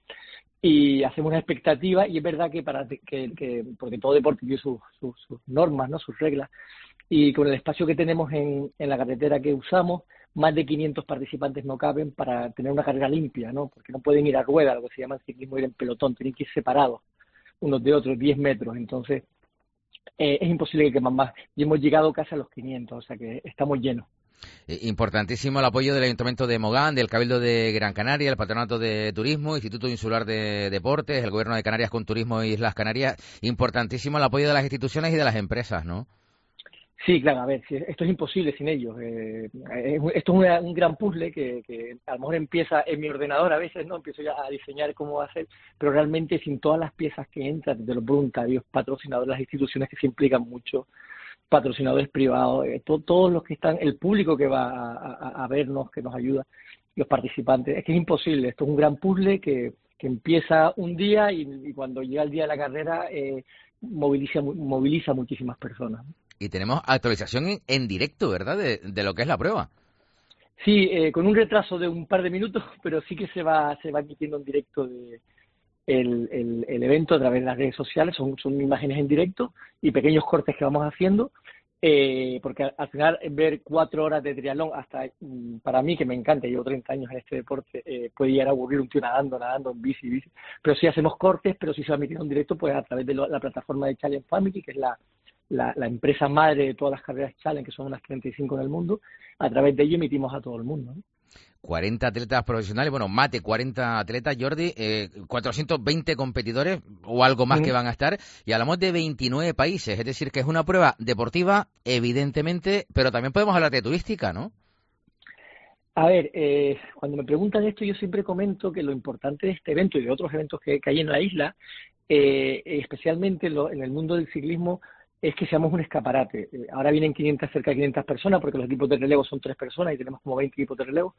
Y hacemos una expectativa, y es verdad que para que, que porque todo deporte tiene sus, sus, sus normas, ¿no? Sus reglas, y con el espacio que tenemos en, en la carretera que usamos, más de quinientos participantes no caben para tener una carrera limpia, ¿no? Porque no pueden ir a rueda, lo que se llama el ciclismo, ir en pelotón, tienen que ir separados unos de otros, diez metros, entonces eh, es imposible que queman más, y hemos llegado casi a los quinientos, o sea que estamos llenos. Importantísimo el apoyo del Ayuntamiento de Mogán, del Cabildo de Gran Canaria, el Patronato de Turismo, Instituto Insular de Deportes, el Gobierno de Canarias con Turismo y Islas Canarias. Importantísimo el apoyo de las instituciones y de las empresas, ¿no? Sí, claro, a ver, esto es imposible sin ellos. Eh, esto es una, un gran puzzle que, que a lo mejor empieza en mi ordenador a veces, ¿no? Empiezo ya a diseñar cómo va a ser, pero realmente sin todas las piezas que entran, desde los voluntarios, patrocinadores, las instituciones que se implican mucho, patrocinadores privados, eh, to, todos los que están, el público que va a, a, a vernos, que nos ayuda, los participantes, es que es imposible. Esto es un gran puzzle que, que empieza un día y, y cuando llega el día de la carrera eh, moviliza, moviliza muchísimas personas. Y tenemos actualización en, en directo, ¿verdad?, de, de lo que es la prueba. Sí, eh, con un retraso de un par de minutos, pero sí que se va se va emitiendo en directo de, el, el, el evento a través de las redes sociales. Son, son imágenes en directo y pequeños cortes que vamos haciendo, eh, porque al, al final ver cuatro horas de triatlón, hasta para mí, que me encanta, llevo treinta años en este deporte, eh, puede llegar a aburrir un tío nadando, nadando en bici, bici, pero sí hacemos cortes, pero sí se va emitiendo en directo pues a través de lo, la plataforma de Challenge Family, que es la la, la empresa madre de todas las carreras Challenge, que son unas treinta y cinco en el mundo. A través de ello emitimos a todo el mundo, ¿no? cuarenta atletas profesionales, bueno, más de cuarenta atletas, Jordi, eh, cuatrocientos veinte competidores o algo más mm. que van a estar, y hablamos de veintinueve países, es decir, que es una prueba deportiva, evidentemente, pero también podemos hablar de turística, ¿no? A ver, eh, cuando me preguntan esto, yo siempre comento que lo importante de este evento y de otros eventos que, que hay en la isla, eh, especialmente lo, en el mundo del ciclismo, es que seamos un escaparate. Eh, ahora vienen quinientas, cerca de quinientas personas, porque los equipos de relevo son tres personas y tenemos como veinte equipos de relevo.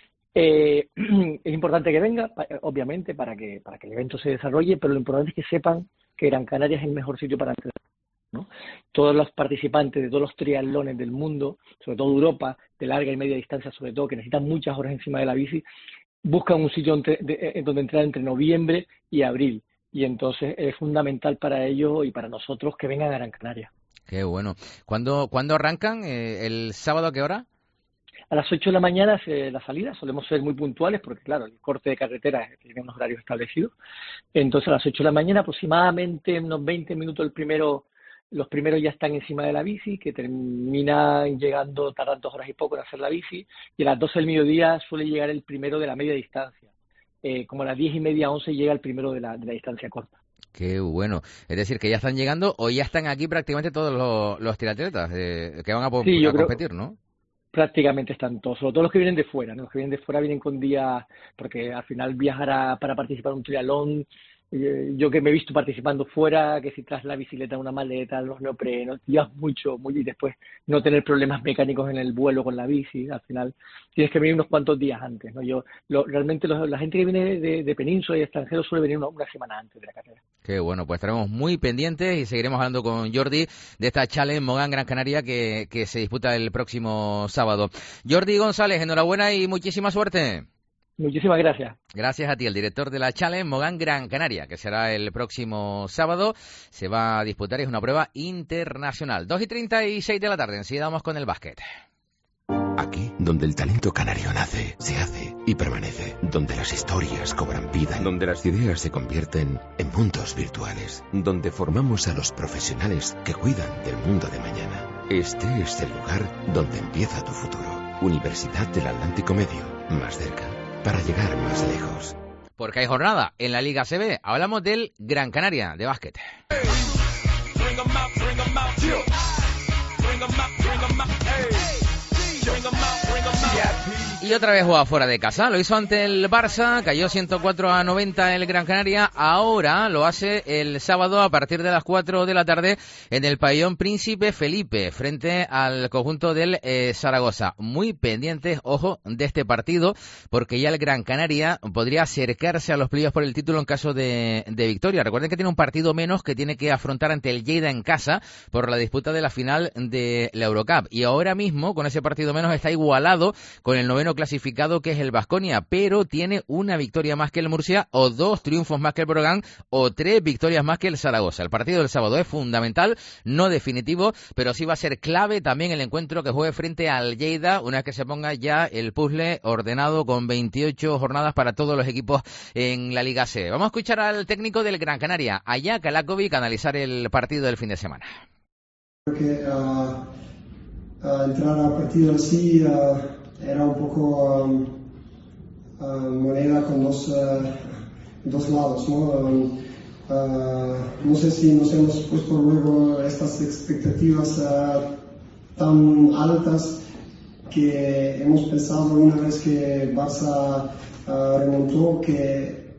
Eh, es importante que venga, obviamente, para que para que el evento se desarrolle, pero lo importante es que sepan que Gran Canaria es el mejor sitio para entrenar, ¿no? Todos los participantes de todos los triatlones del mundo, sobre todo Europa, de larga y media distancia sobre todo, que necesitan muchas horas encima de la bici, buscan un sitio entre, de, de, donde entrenar entre noviembre y abril. Y entonces es fundamental para ellos y para nosotros que vengan a Gran Canaria. Qué bueno. ¿Cuándo, ¿cuándo arrancan? Eh, ¿El sábado a qué hora? A las ocho de la mañana es la salida. Solemos ser muy puntuales porque, claro, el corte de carretera tiene unos horarios establecidos. Entonces, a las ocho de la mañana, aproximadamente unos veinte minutos el primero, los primeros ya están encima de la bici, que terminan llegando, tardan dos horas y poco en hacer la bici. Y a las doce del mediodía suele llegar el primero de la media distancia. Eh, como a las diez y media, once llega el primero de la, de la distancia corta. Qué bueno. Es decir, que ya están llegando o ya están aquí prácticamente todos los, los triatletas eh, que van a, sí, a competir, creo, ¿no? Prácticamente están todos, sobre todo los que vienen de fuera, ¿no? Los que vienen de fuera vienen con días, porque al final viajar a, para participar en un triatlón, eh, yo que me he visto participando fuera, que si traes la bicicleta, una maleta, los neoprenos, días mucho, muy, y después no tener problemas mecánicos en el vuelo con la bici, al final tienes que venir unos cuantos días antes, ¿no? Yo lo, realmente los, la gente que viene de, de península y extranjeros suele venir una, una semana antes de la carrera. Qué bueno, pues estaremos muy pendientes y seguiremos hablando con Jordi de esta Challenge Mogán Gran Canaria que, que se disputa el próximo sábado. Jordi González, enhorabuena y muchísima suerte. Muchísimas gracias. Gracias a ti, el director de la Challenge Mogán Gran Canaria, que será el próximo sábado. Se va a disputar, es una prueba internacional. dos y treinta y seis de la tarde, enseguida vamos con el básquet. Aquí, donde el talento canario nace, se hace y permanece. Donde las historias cobran vida. Donde las ideas se convierten en mundos virtuales. Donde formamos a los profesionales que cuidan del mundo de mañana. Este es el lugar donde empieza tu futuro. Universidad del Atlántico Medio. Más cerca, para llegar más lejos. Porque hay jornada en la Liga C B. Hablamos del Gran Canaria de básquet. Y otra vez juega fuera de casa, lo hizo ante el Barça, cayó ciento cuatro a noventa el Gran Canaria, ahora lo hace el sábado a partir de las cuatro de la tarde en el pabellón Príncipe Felipe, frente al conjunto del eh, Zaragoza. Muy pendientes, ojo, de este partido, porque ya el Gran Canaria podría acercarse a los playoffs por el título en caso de, de victoria. Recuerden que tiene un partido menos que tiene que afrontar ante el Lleida en casa por la disputa de la final de la Eurocup. Y ahora mismo, con ese partido menos, está igualado con el noveno clasificado que es el Baskonia, pero tiene una victoria más que el Murcia, o dos triunfos más que el Brogan, o tres victorias más que el Zaragoza. El partido del sábado es fundamental, no definitivo, pero sí va a ser clave también el encuentro que juegue frente al Lleida, una vez que se ponga ya el puzzle ordenado con veintiocho jornadas para todos los equipos en la Liga C. Vamos a escuchar al técnico del Gran Canaria, Aya Kalakovic, analizar el partido del fin de semana. Creo que uh, uh, entrar a partido así uh, era un poco um, uh, moneda con dos, uh, dos lados, ¿no? Um, uh, no sé si nos hemos puesto luego estas expectativas uh, tan altas que hemos pensado una vez que Barça uh, remontó que,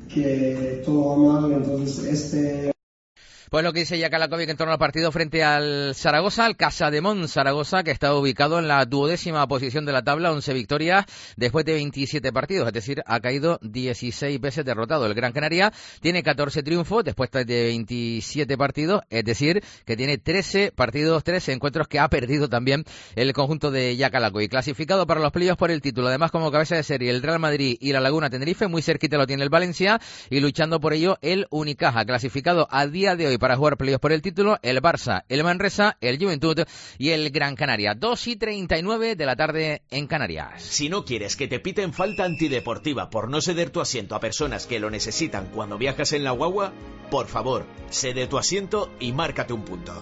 que todo va mal, entonces este... Pues lo que dice ya Kalakovic en torno al partido frente al Zaragoza, al Casademont Zaragoza, que está ubicado en la duodécima posición de la tabla, once victorias después de veintisiete partidos, es decir, ha caído dieciséis veces derrotado. El Gran Canaria tiene catorce triunfos después de veintisiete partidos, es decir, que tiene trece partidos, trece encuentros que ha perdido también el conjunto de Kalakovic. Clasificado para los playoffs por el título, además como cabeza de serie el Real Madrid y la Laguna Tenerife, muy cerquita lo tiene el Valencia y luchando por ello el Unicaja, clasificado a día de hoy para jugar playoffs por el título, el Barça, el Manresa, el Juventud y el Gran Canaria. dos y treinta y nueve de la tarde en Canarias. Si no quieres que te piten falta antideportiva por no ceder tu asiento a personas que lo necesitan cuando viajas en la guagua, por favor, cede tu asiento y márcate un punto.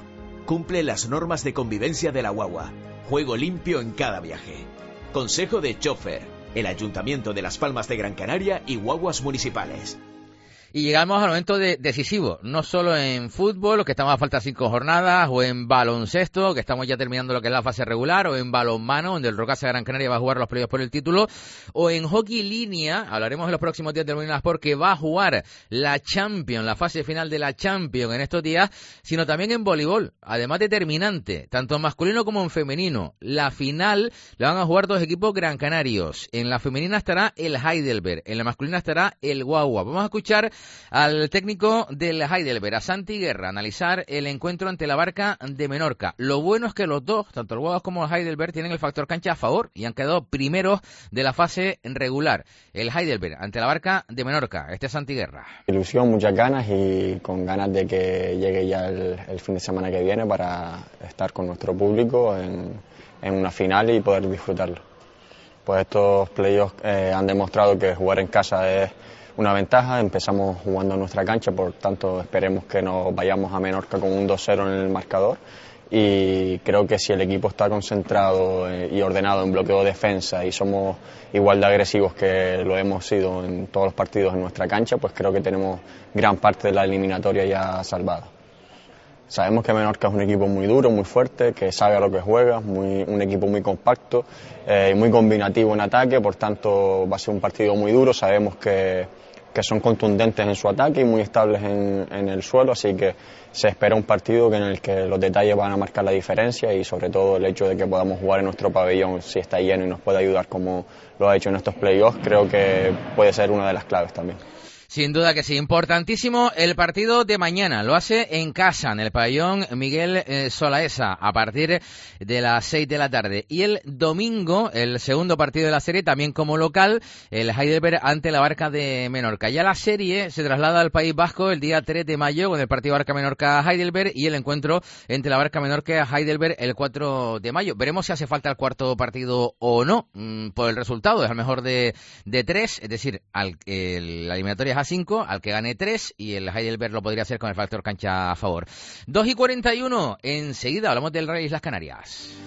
Cumple las normas de convivencia de la guagua. Juego limpio en cada viaje. Consejo de Chofer, el Ayuntamiento de Las Palmas de Gran Canaria y guaguas municipales. Y llegamos al momento de, decisivo, no solo en fútbol, que estamos a falta de cinco jornadas, o en baloncesto, que estamos ya terminando lo que es la fase regular, o en balonmano, donde el Rocasa Gran Canaria va a jugar los playoffs por el título, o en hockey línea, hablaremos en los próximos días del Molina Sport, que va a jugar la Champions, la fase final de la Champions en estos días, sino también en voleibol, además determinante, tanto en masculino como en femenino. La final la van a jugar dos equipos gran canarios. En la femenina estará el Heidelberg, en la masculina estará el Guagua. Vamos a escuchar al técnico del Heidelberg, a Santi Guerra, analizar el encuentro ante la Barca de Menorca. Lo bueno es que los dos, tanto el Guaguas como el Heidelberg, tienen el factor cancha a favor y han quedado primeros de la fase regular. El Heidelberg ante la Barca de Menorca. Este es Santi Guerra. Ilusión, muchas ganas y con ganas de que llegue ya el, el fin de semana que viene para estar con nuestro público en, en una final y poder disfrutarlo. Pues estos playoffs eh, han demostrado que jugar en casa es una ventaja. Empezamos jugando en nuestra cancha, por tanto esperemos que nos vayamos a Menorca con un dos cero en el marcador, y creo que si el equipo está concentrado y ordenado en bloqueo de defensa y somos igual de agresivos que lo hemos sido en todos los partidos en nuestra cancha, pues creo que tenemos gran parte de la eliminatoria ya salvada. Sabemos que Menorca es un equipo muy duro, muy fuerte, que sabe a lo que juega, muy, un equipo muy compacto y eh, muy combinativo en ataque, por tanto va a ser un partido muy duro. Sabemos que, que son contundentes en su ataque y muy estables en, en el suelo, así que se espera un partido en el que los detalles van a marcar la diferencia y sobre todo el hecho de que podamos jugar en nuestro pabellón si está lleno y nos puede ayudar como lo ha hecho en estos playoffs, creo que puede ser una de las claves también. Sin duda que sí, importantísimo el partido de mañana, lo hace en casa, en el pabellón Miguel eh, Solaesa, a partir de las seis de la tarde. Y el domingo, el segundo partido de la serie, también como local, el Heidelberg ante la Barca de Menorca. Ya la serie se traslada al País Vasco el día tres de mayo con el partido Barca Menorca-Heidelberg y el encuentro entre la Barca Menorca-Heidelberg el cuatro de mayo. Veremos si hace falta el cuarto partido o no, mmm, por el resultado, es al mejor de, de tres, es decir, al, el, la eliminatoria es a cinco, al que gane tres, y el Heidelberg lo podría hacer con el factor cancha a favor. dos y cuarenta y uno, enseguida hablamos del Rally Islas Canarias.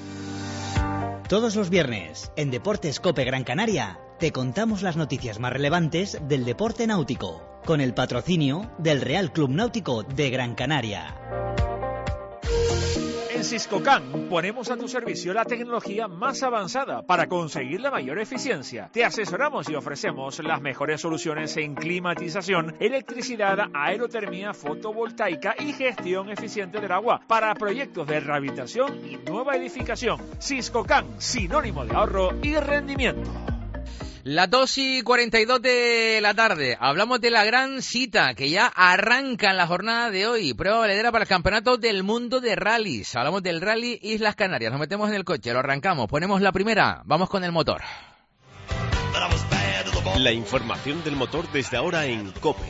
Todos los viernes, en Deportes COPE Gran Canaria, te contamos las noticias más relevantes del deporte náutico, con el patrocinio del Real Club Náutico de Gran Canaria. En Siscocan ponemos a tu servicio la tecnología más avanzada para conseguir la mayor eficiencia. Te asesoramos y ofrecemos las mejores soluciones en climatización, electricidad, aerotermia, fotovoltaica y gestión eficiente del agua para proyectos de rehabilitación y nueva edificación. Siscocan, sinónimo de ahorro y rendimiento. Las dos y cuarenta y dos de la tarde, hablamos de la gran cita que ya arranca en la jornada de hoy, prueba valedera para el Campeonato del Mundo de Rallys. Hablamos del Rally Islas Canarias, nos metemos en el coche, lo arrancamos, ponemos la primera, vamos con el motor. La información del motor desde ahora en COPE.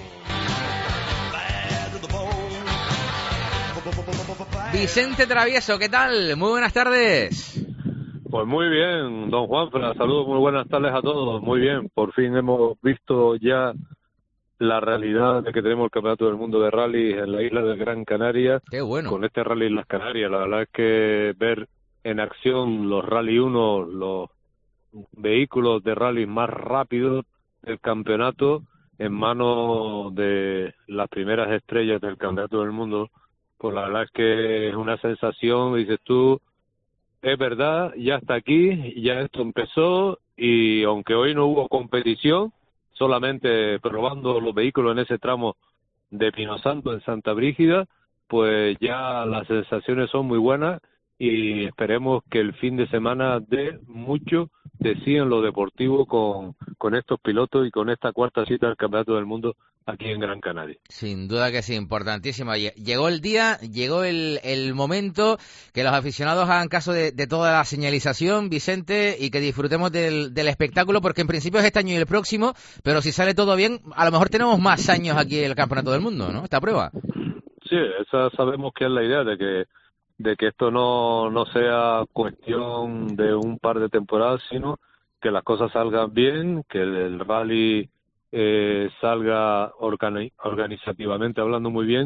Vicente Travieso, ¿qué tal? Muy buenas tardes. Pues muy bien, don Juanfran, saludos, muy buenas tardes a todos, muy bien, por fin hemos visto ya la realidad de que tenemos el Campeonato del Mundo de Rally en la isla de Gran Canaria. Qué bueno. Con este Rally Islas Canarias, la verdad es que ver en acción los Rally uno, los vehículos de rally más rápidos del campeonato en manos de las primeras estrellas del Campeonato del Mundo, pues la verdad es que es una sensación, dices tú, es verdad, ya está aquí, ya esto empezó y aunque hoy no hubo competición, solamente probando los vehículos en ese tramo de Pino Santo en Santa Brígida, pues ya las sensaciones son muy buenas y esperemos que el fin de semana dé mucho de sí en lo deportivo con, con estos pilotos y con esta cuarta cita del Campeonato del Mundo aquí en Gran Canaria. Sin duda que sí, importantísima. Llegó el día, llegó el, el momento que los aficionados hagan caso de, de toda la señalización, Vicente, y que disfrutemos del, del espectáculo, porque en principio es este año y el próximo, pero si sale todo bien, a lo mejor tenemos más años aquí en el Campeonato del Mundo, ¿no? Esta prueba. Sí, esa sabemos que es la idea, de que de que esto no, no sea cuestión de un par de temporadas, sino que las cosas salgan bien, que el, el rally eh, salga organi- organizativamente hablando muy bien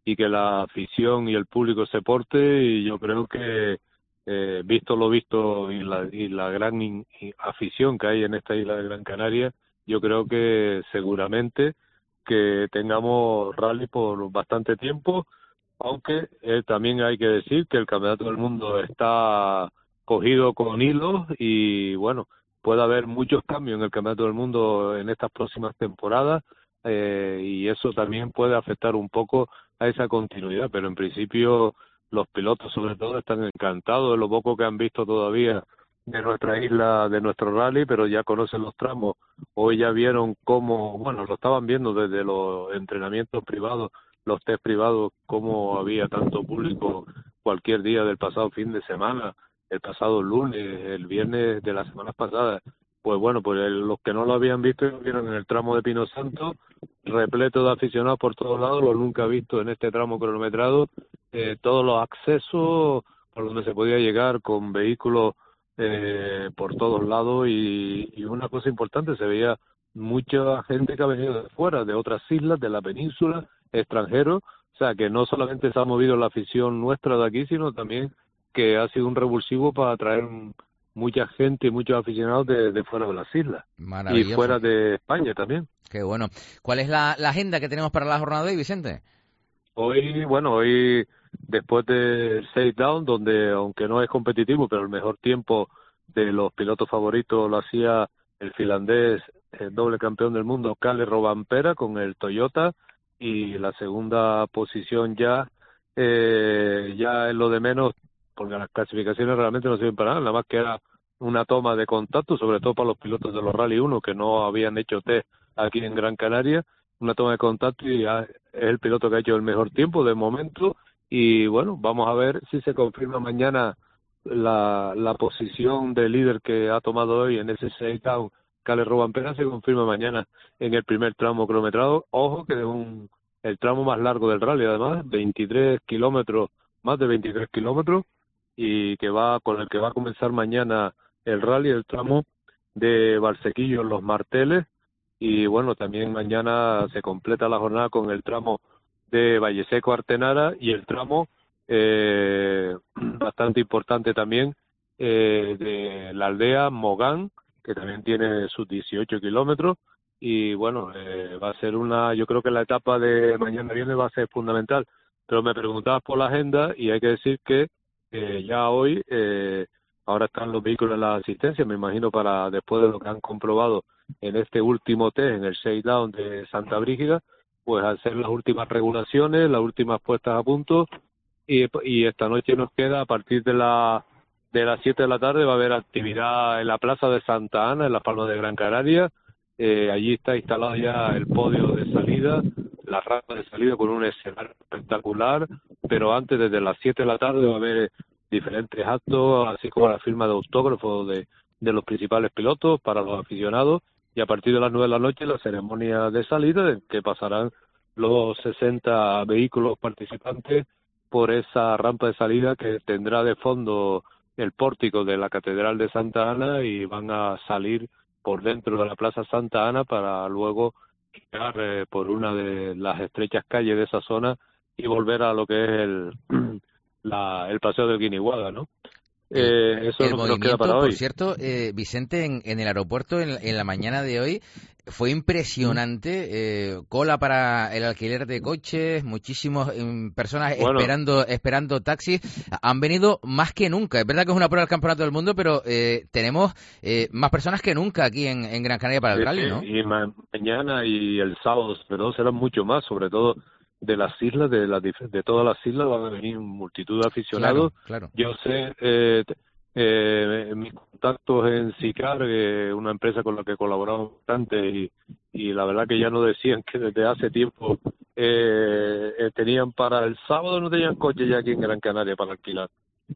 y que la afición y el público se porte, y yo creo que eh, visto lo visto y la, y la gran in, y afición que hay en esta isla de Gran Canaria, yo creo que seguramente que tengamos rally por bastante tiempo, aunque eh, también hay que decir que el Campeonato del Mundo está cogido con hilos y bueno, puede haber muchos cambios en el Campeonato del Mundo en estas próximas temporadas, eh, y eso también puede afectar un poco a esa continuidad, pero en principio los pilotos sobre todo están encantados de lo poco que han visto todavía de nuestra isla, de nuestro rally, pero ya conocen los tramos. Hoy ya vieron cómo, bueno, lo estaban viendo desde los entrenamientos privados, los test privados, cómo había tanto público cualquier día del pasado fin de semana, el pasado lunes, el viernes de las semanas pasadas. Pues bueno, pues el, los que no lo habían visto lo vieron en el tramo de Pino Santo, repleto de aficionados por todos lados, lo nunca visto en este tramo cronometrado, eh, todos los accesos por donde se podía llegar con vehículos eh, por todos lados, y, y una cosa importante, se veía mucha gente que ha venido de fuera, de otras islas, de la península, extranjeros, o sea que no solamente se ha movido la afición nuestra de aquí, sino también que ha sido un revulsivo para atraer mucha gente y muchos aficionados de, de fuera de las islas y fuera de España también. Qué bueno. ¿Cuál es la, la agenda que tenemos para la jornada de hoy, Vicente? Hoy, bueno, hoy después del Shakedown, donde aunque no es competitivo, pero el mejor tiempo de los pilotos favoritos lo hacía el finlandés, el doble campeón del mundo, Kalle Rovanperä, con el Toyota, y la segunda posición ya, eh, ya es lo de menos, porque las clasificaciones realmente no sirven para nada, nada más que era una toma de contacto, sobre todo para los pilotos de los Rally uno que no habían hecho test aquí en Gran Canaria, una toma de contacto, y ya es el piloto que ha hecho el mejor tiempo de momento, y bueno, vamos a ver si se confirma mañana la, la posición de líder que ha tomado hoy en ese shakedown Kalle Rovanperä, se confirma mañana en el primer tramo cronometrado. Ojo que es un, el tramo más largo del rally, además, veintitrés kilómetros, más de veintitrés kilómetros, y que va con el que va a comenzar mañana el rally, el tramo de Valsequillo Los Marteles, y bueno, también mañana se completa la jornada con el tramo de Valleseco Artenara y el tramo eh, bastante importante también eh, de la aldea Mogán, que también tiene sus dieciocho kilómetros, y bueno, eh, va a ser una, yo creo que la etapa de mañana viernes va a ser fundamental, pero me preguntabas por la agenda y hay que decir que eh, ya hoy, eh, ahora están los vehículos en la asistencia, me imagino para después de lo que han comprobado en este último test, en el shakedown de Santa Brígida, pues hacer las últimas regulaciones, las últimas puestas a punto, y, y esta noche nos queda a partir de la de las siete de la tarde va a haber actividad en la plaza de Santa Ana, en Las Palmas de Gran Canaria. Eh, allí está instalado ya el podio de salida, la rampa de salida con un escenario espectacular, pero antes, desde las siete de la tarde, va a haber diferentes actos, así como la firma de autógrafos de, de los principales pilotos para los aficionados, y a partir de las nueve de la noche la ceremonia de salida, en que pasarán los sesenta vehículos participantes por esa rampa de salida que tendrá de fondo el pórtico de la Catedral de Santa Ana, y van a salir por dentro de la Plaza Santa Ana para luego llegar eh, por una de las estrechas calles de esa zona y volver a lo que es el la, el paseo del Guiniguada, ¿no? Eh, eso el no nos movimiento, queda para por hoy. cierto, eh, Vicente, en, en el aeropuerto en, en la mañana de hoy fue impresionante, eh, cola para el alquiler de coches, muchísimas eh, personas Bueno. esperando esperando taxis, han venido más que nunca. Es verdad que es una prueba del Campeonato del Mundo, pero eh, tenemos eh, más personas que nunca aquí en, en Gran Canaria para el Sí, rally, sí, ¿no? Y ma- mañana y el sábado, pero serán mucho más, sobre todo de las islas, de las dif- de todas las islas van a venir multitud de aficionados. Claro, claro. Yo sé, eh, t- eh, mis contactos en SICAR, eh, una empresa con la que colaboramos bastante, y, y la verdad que ya nos decían que desde hace tiempo eh, eh, tenían para el sábado, no tenían coche ya aquí en Gran Canaria para alquilar.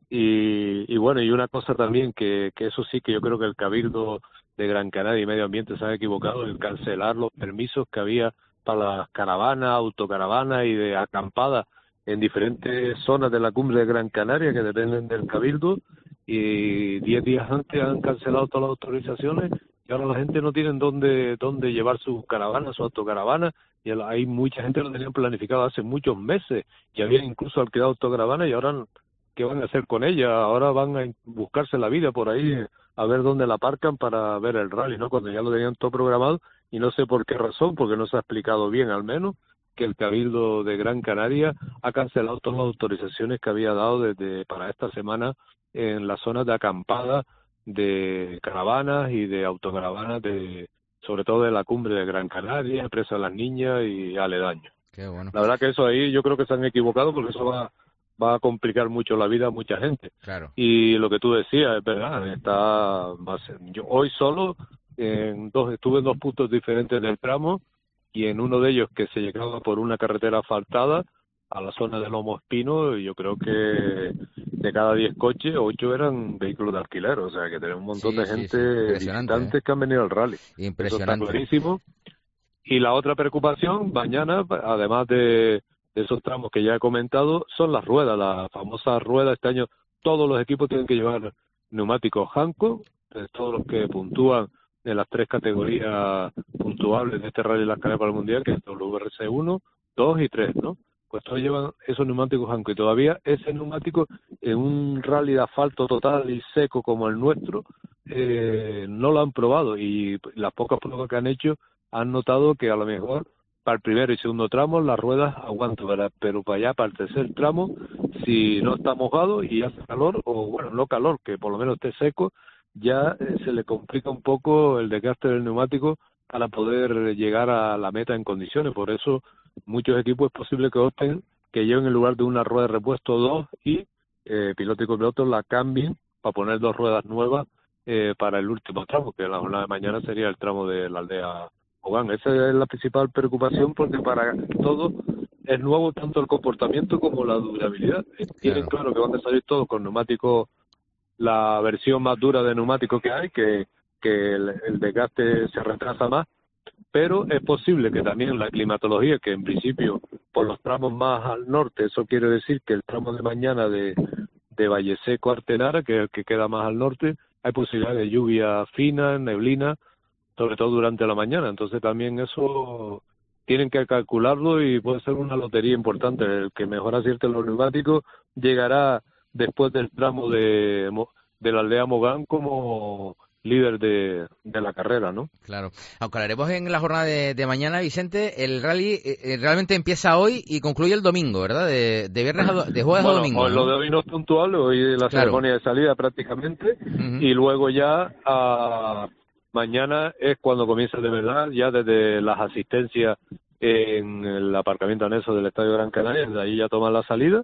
Y, y bueno, y una cosa también que, que eso sí que yo creo que el Cabildo de Gran Canaria y Medio Ambiente se han equivocado en cancelar los permisos que había para las caravanas, autocaravanas y de acampada en diferentes zonas de la cumbre de Gran Canaria que dependen del Cabildo, y diez días antes han cancelado todas las autorizaciones y ahora la gente no tiene dónde, dónde llevar sus caravanas, su autocaravana, y hay mucha gente que lo tenían planificado hace muchos meses, y habían incluso alquilado autocaravanas, y ahora, ¿qué van a hacer con ella? Ahora van a buscarse la vida por ahí, a ver dónde la aparcan para ver el rally, ¿no? Cuando ya lo tenían todo programado, y no sé por qué razón, porque no se ha explicado bien al menos, que el Cabildo de Gran Canaria ha cancelado todas las autorizaciones que había dado desde para esta semana en las zonas de acampada de caravanas y de autocaravanas, de sobre todo de la cumbre de Gran Canaria, Presa de las Niñas y aledaños. Qué bueno. La verdad que eso ahí yo creo que se han equivocado, porque eso va va a complicar mucho la vida a mucha gente. Claro. Y lo que tú decías es verdad, está más, yo hoy solo en dos estuve en dos puntos diferentes del tramo, y en uno de ellos, que se llegaba por una carretera asfaltada a la zona de Lomo Espino, y yo creo que de cada diez coches, ocho eran vehículos de alquiler, o sea que tenemos un montón Sí, de sí, gente, sí. Impresionante, visitantes ¿eh? que han venido al rally. Impresionante. Eso está clarísimo. Y la otra preocupación, mañana, además de, de esos tramos que ya he comentado, son las ruedas, la famosa rueda. Este año todos los equipos tienen que llevar neumáticos Hankook, todos los que puntúan en las tres categorías puntuables de este Rally de las Canarias para el Mundial, que es W R C uno, dos y tres, ¿no? Pues todos llevan esos neumáticos Hankook, y todavía ese neumático en un rally de asfalto total y seco como el nuestro eh, no lo han probado, y las pocas pruebas que han hecho han notado que a lo mejor para el primero y segundo tramo las ruedas aguantan, ¿verdad? Pero para allá, para el tercer tramo, si no está mojado y hace calor, o bueno, no calor, que por lo menos esté seco, ya eh, se le complica un poco el desgaste del neumático para poder llegar a la meta en condiciones. Por eso muchos equipos es posible que opten que lleven en lugar de una rueda de repuesto dos, y eh, piloto y copiloto la cambien para poner dos ruedas nuevas eh, para el último tramo, que la jornada de mañana sería el tramo de la aldea Mogán. Esa es la principal preocupación, porque para todos es nuevo tanto el comportamiento como la durabilidad. Tienen claro que van a salir todos con neumáticos, la versión más dura de neumáticos que hay, que, que el, el desgaste se retrasa más, pero es posible que también la climatología, que en principio por los tramos más al norte, eso quiere decir que el tramo de mañana de, de Valle Seco Artenara, que es el que queda más al norte, hay posibilidad de lluvia fina, neblina, sobre todo durante la mañana. Entonces también eso tienen que calcularlo, y puede ser una lotería importante. El que mejor acierte los neumáticos llegará después del tramo de, de la aldea Mogán como líder de, de la carrera, ¿no? Claro. Aunque hablaremos en la jornada de, de mañana, Vicente, el rally eh, realmente empieza hoy y concluye el domingo, ¿verdad? De, de viernes a do, de jueves bueno, a domingo, ¿no? Lo de hoy no es puntual, hoy es la claro. ceremonia de salida prácticamente, uh-huh. Y luego ya a, mañana es cuando comienza de verdad, ya desde las asistencias en el aparcamiento anexo del Estadio Gran Canaria, de ahí ya toman la salida,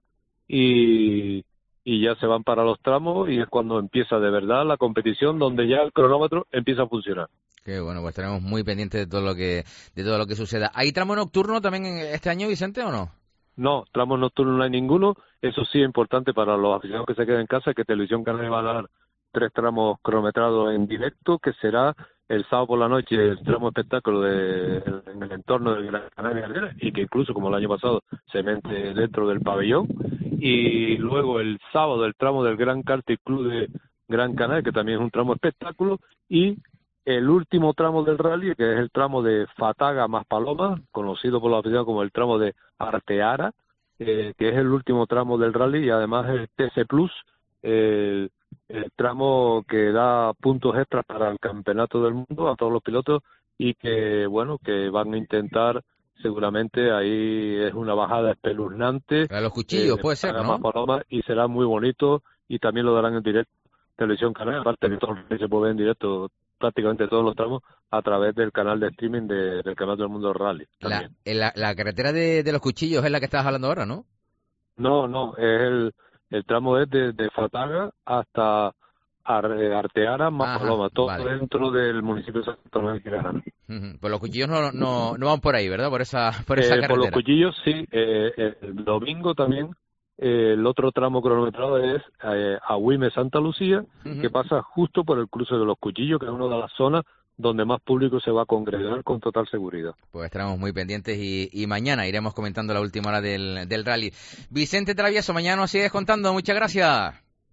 y y ya se van para los tramos, y es cuando empieza de verdad la competición, donde ya el cronómetro empieza a funcionar. Qué bueno, pues estaremos muy pendientes de todo lo que de todo lo que suceda. ¿Hay tramo nocturno también este año, Vicente, o no? No, tramo nocturno no hay ninguno. Eso sí es importante para los aficionados que se queden en casa, que Televisión Canaria va a dar tres tramos cronometrados en directo, que será el sábado por la noche el tramo espectáculo de, en el entorno del Gran Canaria, y que incluso, como el año pasado, se mete dentro del pabellón. Y luego el sábado el tramo del Gran Karting Club de Gran Canaria, que también es un tramo espectáculo, y el último tramo del rally, que es el tramo de Fataga más Paloma, conocido por la afición como el tramo de Arteara, eh, que es el último tramo del rally, y además el T C Plus, el, el tramo que da puntos extras para el campeonato del mundo a todos los pilotos, y que, bueno, que van a intentar, seguramente ahí es una bajada espeluznante. A los cuchillos, eh, puede ser, ¿no? Más Paloma, y será muy bonito, y también lo darán en directo Televisión Canaria, aparte que todo se puede ver en directo prácticamente todos los tramos a través del canal de streaming de, del Campeonato del Mundo Rally. La, la, la carretera de, de los cuchillos es la que estabas hablando ahora, ¿no? No, no, es el, el tramo es de, de Fataga hasta Ar, Arteara más Paloma, todo vale. Dentro del municipio de Santa María de Quirajana. Uh-huh. Pues los cuchillos no, no, no van por ahí, ¿verdad? Por esa, por esa eh, carretera. Por los cuchillos sí, eh, el domingo también. Eh, el otro tramo cronometrado es eh, Agüime Santa Lucía, uh-huh. que pasa justo por el cruce de los Cuchillos, que es una de las zonas donde más público se va a congregar con total seguridad. Pues estaremos muy pendientes, y, y mañana iremos comentando la última hora del, del rally. Vicente Travieso, mañana nos sigues contando. Muchas gracias.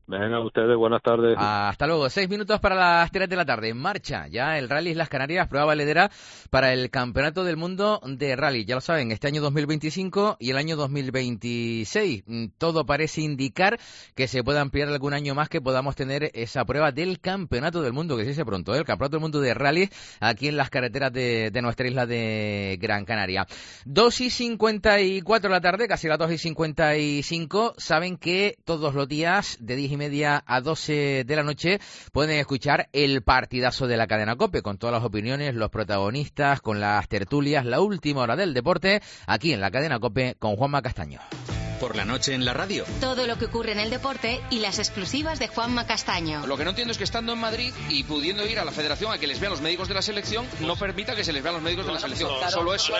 Venga, ustedes, buenas tardes. Hasta luego. Seis minutos para las tres de la tarde. En marcha ya el Rally Islas Canarias, prueba valedera para el Campeonato del Mundo de Rally. Ya lo saben, este año dos mil veinticinco y el año dos mil veintiséis. Todo parece indicar que se puede ampliar algún año más, que podamos tener esa prueba del Campeonato del Mundo, que se dice pronto, ¿eh? El Campeonato del Mundo de Rally aquí en las carreteras de, de nuestra isla de Gran Canaria. dos y cincuenta y cuatro de la tarde, casi las dos y cincuenta y cinco. Saben que todos los días de diez y media a doce de la noche pueden escuchar el partidazo de la cadena COPE, con todas las opiniones, los protagonistas, con las tertulias, la última hora del deporte, aquí en la cadena COPE con Juanma Castaño. Por la noche en la radio. Todo lo que ocurre en el deporte y las exclusivas de Juanma Castaño. Lo que no entiendo es que estando en Madrid y pudiendo ir a la federación a que les vean los médicos de la selección, no permita que se les vean los médicos de la selección. Claro, solo eso.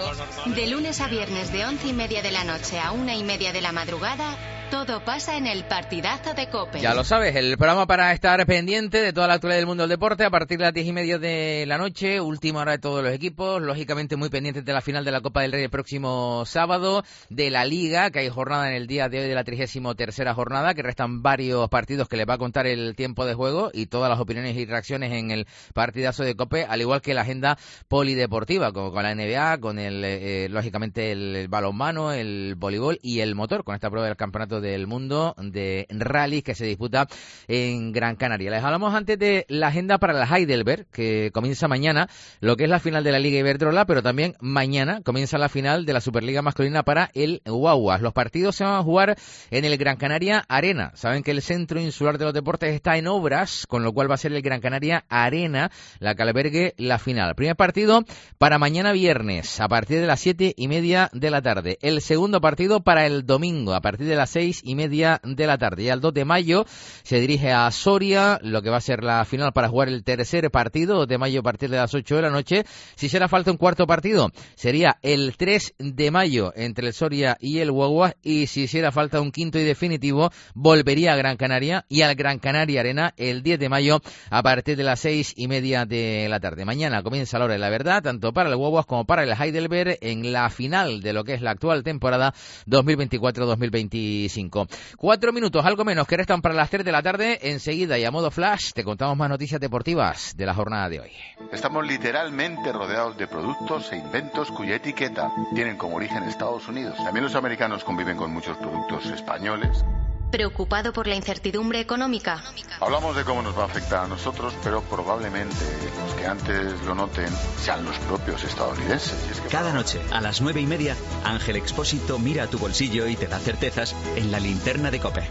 De lunes a viernes de once y media de la noche a una y media de la madrugada, todo pasa en el partidazo de COPE. Ya lo sabes, el programa para estar pendiente de toda la actualidad del mundo del deporte a partir de las diez y media de la noche, última hora de todos los equipos, lógicamente muy pendientes de la final de la Copa del Rey el próximo sábado, de la Liga, que hay jornada en el día de hoy de la trigésima tercera jornada, que restan varios partidos que les va a contar el tiempo de juego y todas las opiniones y reacciones en el partidazo de COPE, al igual que la agenda polideportiva, con, con la N B A, con el eh, lógicamente el, el balonmano, el voleibol y el motor, con esta prueba del campeonato del mundo de rally que se disputa en Gran Canaria. Les hablamos antes de la agenda para la Heidelberg, que comienza mañana, lo que es la final de la Liga Iberdrola, pero también mañana comienza la final de la Superliga masculina para el Guaguas. Los partidos se van a jugar en el Gran Canaria Arena. Saben que el Centro Insular de los Deportes está en obras, con lo cual va a ser el Gran Canaria Arena la que albergue la final. Primer partido para mañana viernes, a partir de las siete y media de la tarde. El segundo partido para el domingo, a partir de las seis y media de la tarde. Ya el dos de mayo se dirige a Soria, lo que va a ser la final para jugar el tercer partido, dos de mayo a partir de las ocho de la noche. Si hiciera falta un cuarto partido, sería el tres de mayo entre el Soria y el Guaguas, y si hiciera falta un quinto y definitivo, volvería a Gran Canaria y al Gran Canaria Arena el diez de mayo a partir de las seis y media de la tarde. Mañana comienza la hora de la verdad, tanto para el Guaguas como para el Heidelberg, en la final de lo que es la actual temporada dos mil veinticuatro dos mil veinticinco. Cuatro minutos, algo menos, que restan para las tres de la tarde. Enseguida y a modo flash te contamos más noticias deportivas de la jornada de hoy. Estamos literalmente rodeados de productos e inventos cuya etiqueta tienen como origen Estados Unidos. También los americanos conviven con muchos productos españoles. ¿Preocupado por la incertidumbre económica? Hablamos de cómo nos va a afectar a nosotros, pero probablemente los que antes lo noten sean los propios estadounidenses. Y es que Cada noche, a las nueve y media, Ángel Expósito mira a tu bolsillo y te da certezas en la linterna de COPE.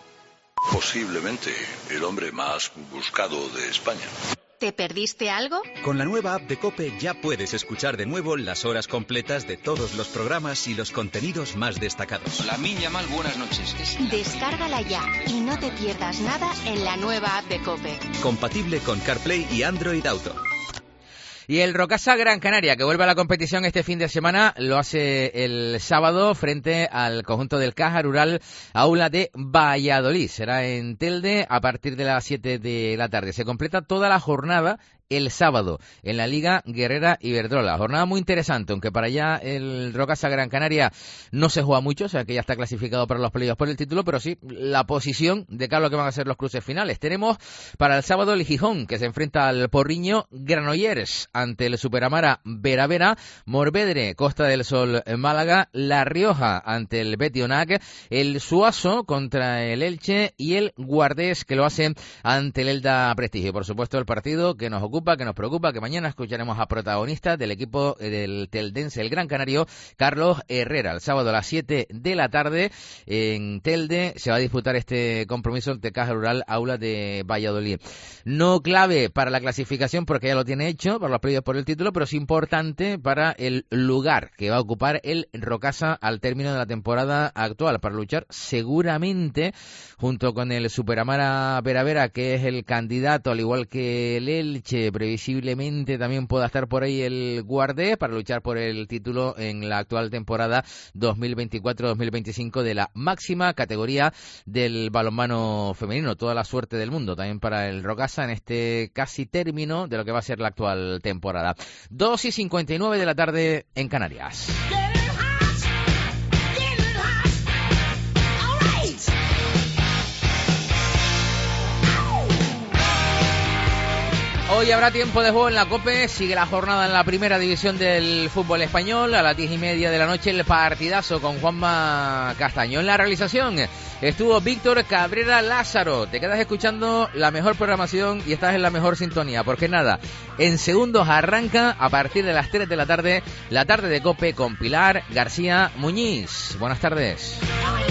Posiblemente el hombre más buscado de España. ¿Te perdiste algo? Con la nueva app de COPE ya puedes escuchar de nuevo las horas completas de todos los programas y los contenidos más destacados. La miña mal, buenas noches. Descárgala ya y no te pierdas nada en la nueva app de COPE. Compatible con CarPlay y Android Auto. Y el Rocasa Gran Canaria, que vuelve a la competición este fin de semana, lo hace el sábado frente al conjunto del Caja Rural Aula de Valladolid. Será en Telde a partir de las siete de la tarde. Se completa toda la jornada el sábado en la Liga Guerrera Iberdrola. Jornada muy interesante, aunque para allá el Rocasa Gran Canaria no se juega mucho, o sea que ya está clasificado para los playoffs por el título, pero sí la posición de cara a lo que van a ser los cruces finales. Tenemos para el sábado el Gijón, que se enfrenta al Porriño Granollers ante el Superamara Vera Vera, Morvedre Costa del Sol Málaga, La Rioja ante el Betionac, el Suaso contra el Elche y el Guardés, que lo hacen ante el Elda Prestigio. Por supuesto, el partido que nos ocupa que nos preocupa, que mañana escucharemos a protagonistas del equipo del teldense, el Gran Canario, Carlos Herrera. El sábado a las siete de la tarde en Telde se va a disputar este compromiso ante Caja Rural Aula de Valladolid. No clave para la clasificación porque ya lo tiene hecho, para los playoffs por el título, pero es importante para el lugar que va a ocupar el Rocasa al término de la temporada actual, para luchar seguramente junto con el Superamara Vera Vera, que es el candidato, al igual que el Elche. Previsiblemente también pueda estar por ahí el Guardés para luchar por el título en la actual temporada dos mil veinticuatro dos mil veinticinco de la máxima categoría del balonmano femenino. Toda la suerte del mundo también para el Rocasa en este casi término de lo que va a ser la actual temporada. dos y cincuenta y nueve de la tarde en Canarias. Hoy habrá tiempo de juego en la COPE, sigue la jornada en la primera división del fútbol español, a las diez y media de la noche el partidazo con Juanma Castaño. En la realización estuvo Víctor Cabrera Lázaro. Te quedas escuchando la mejor programación y estás en la mejor sintonía, porque nada, en segundos arranca a partir de las tres de la tarde, la tarde de COPE con Pilar García Muñiz. Buenas tardes.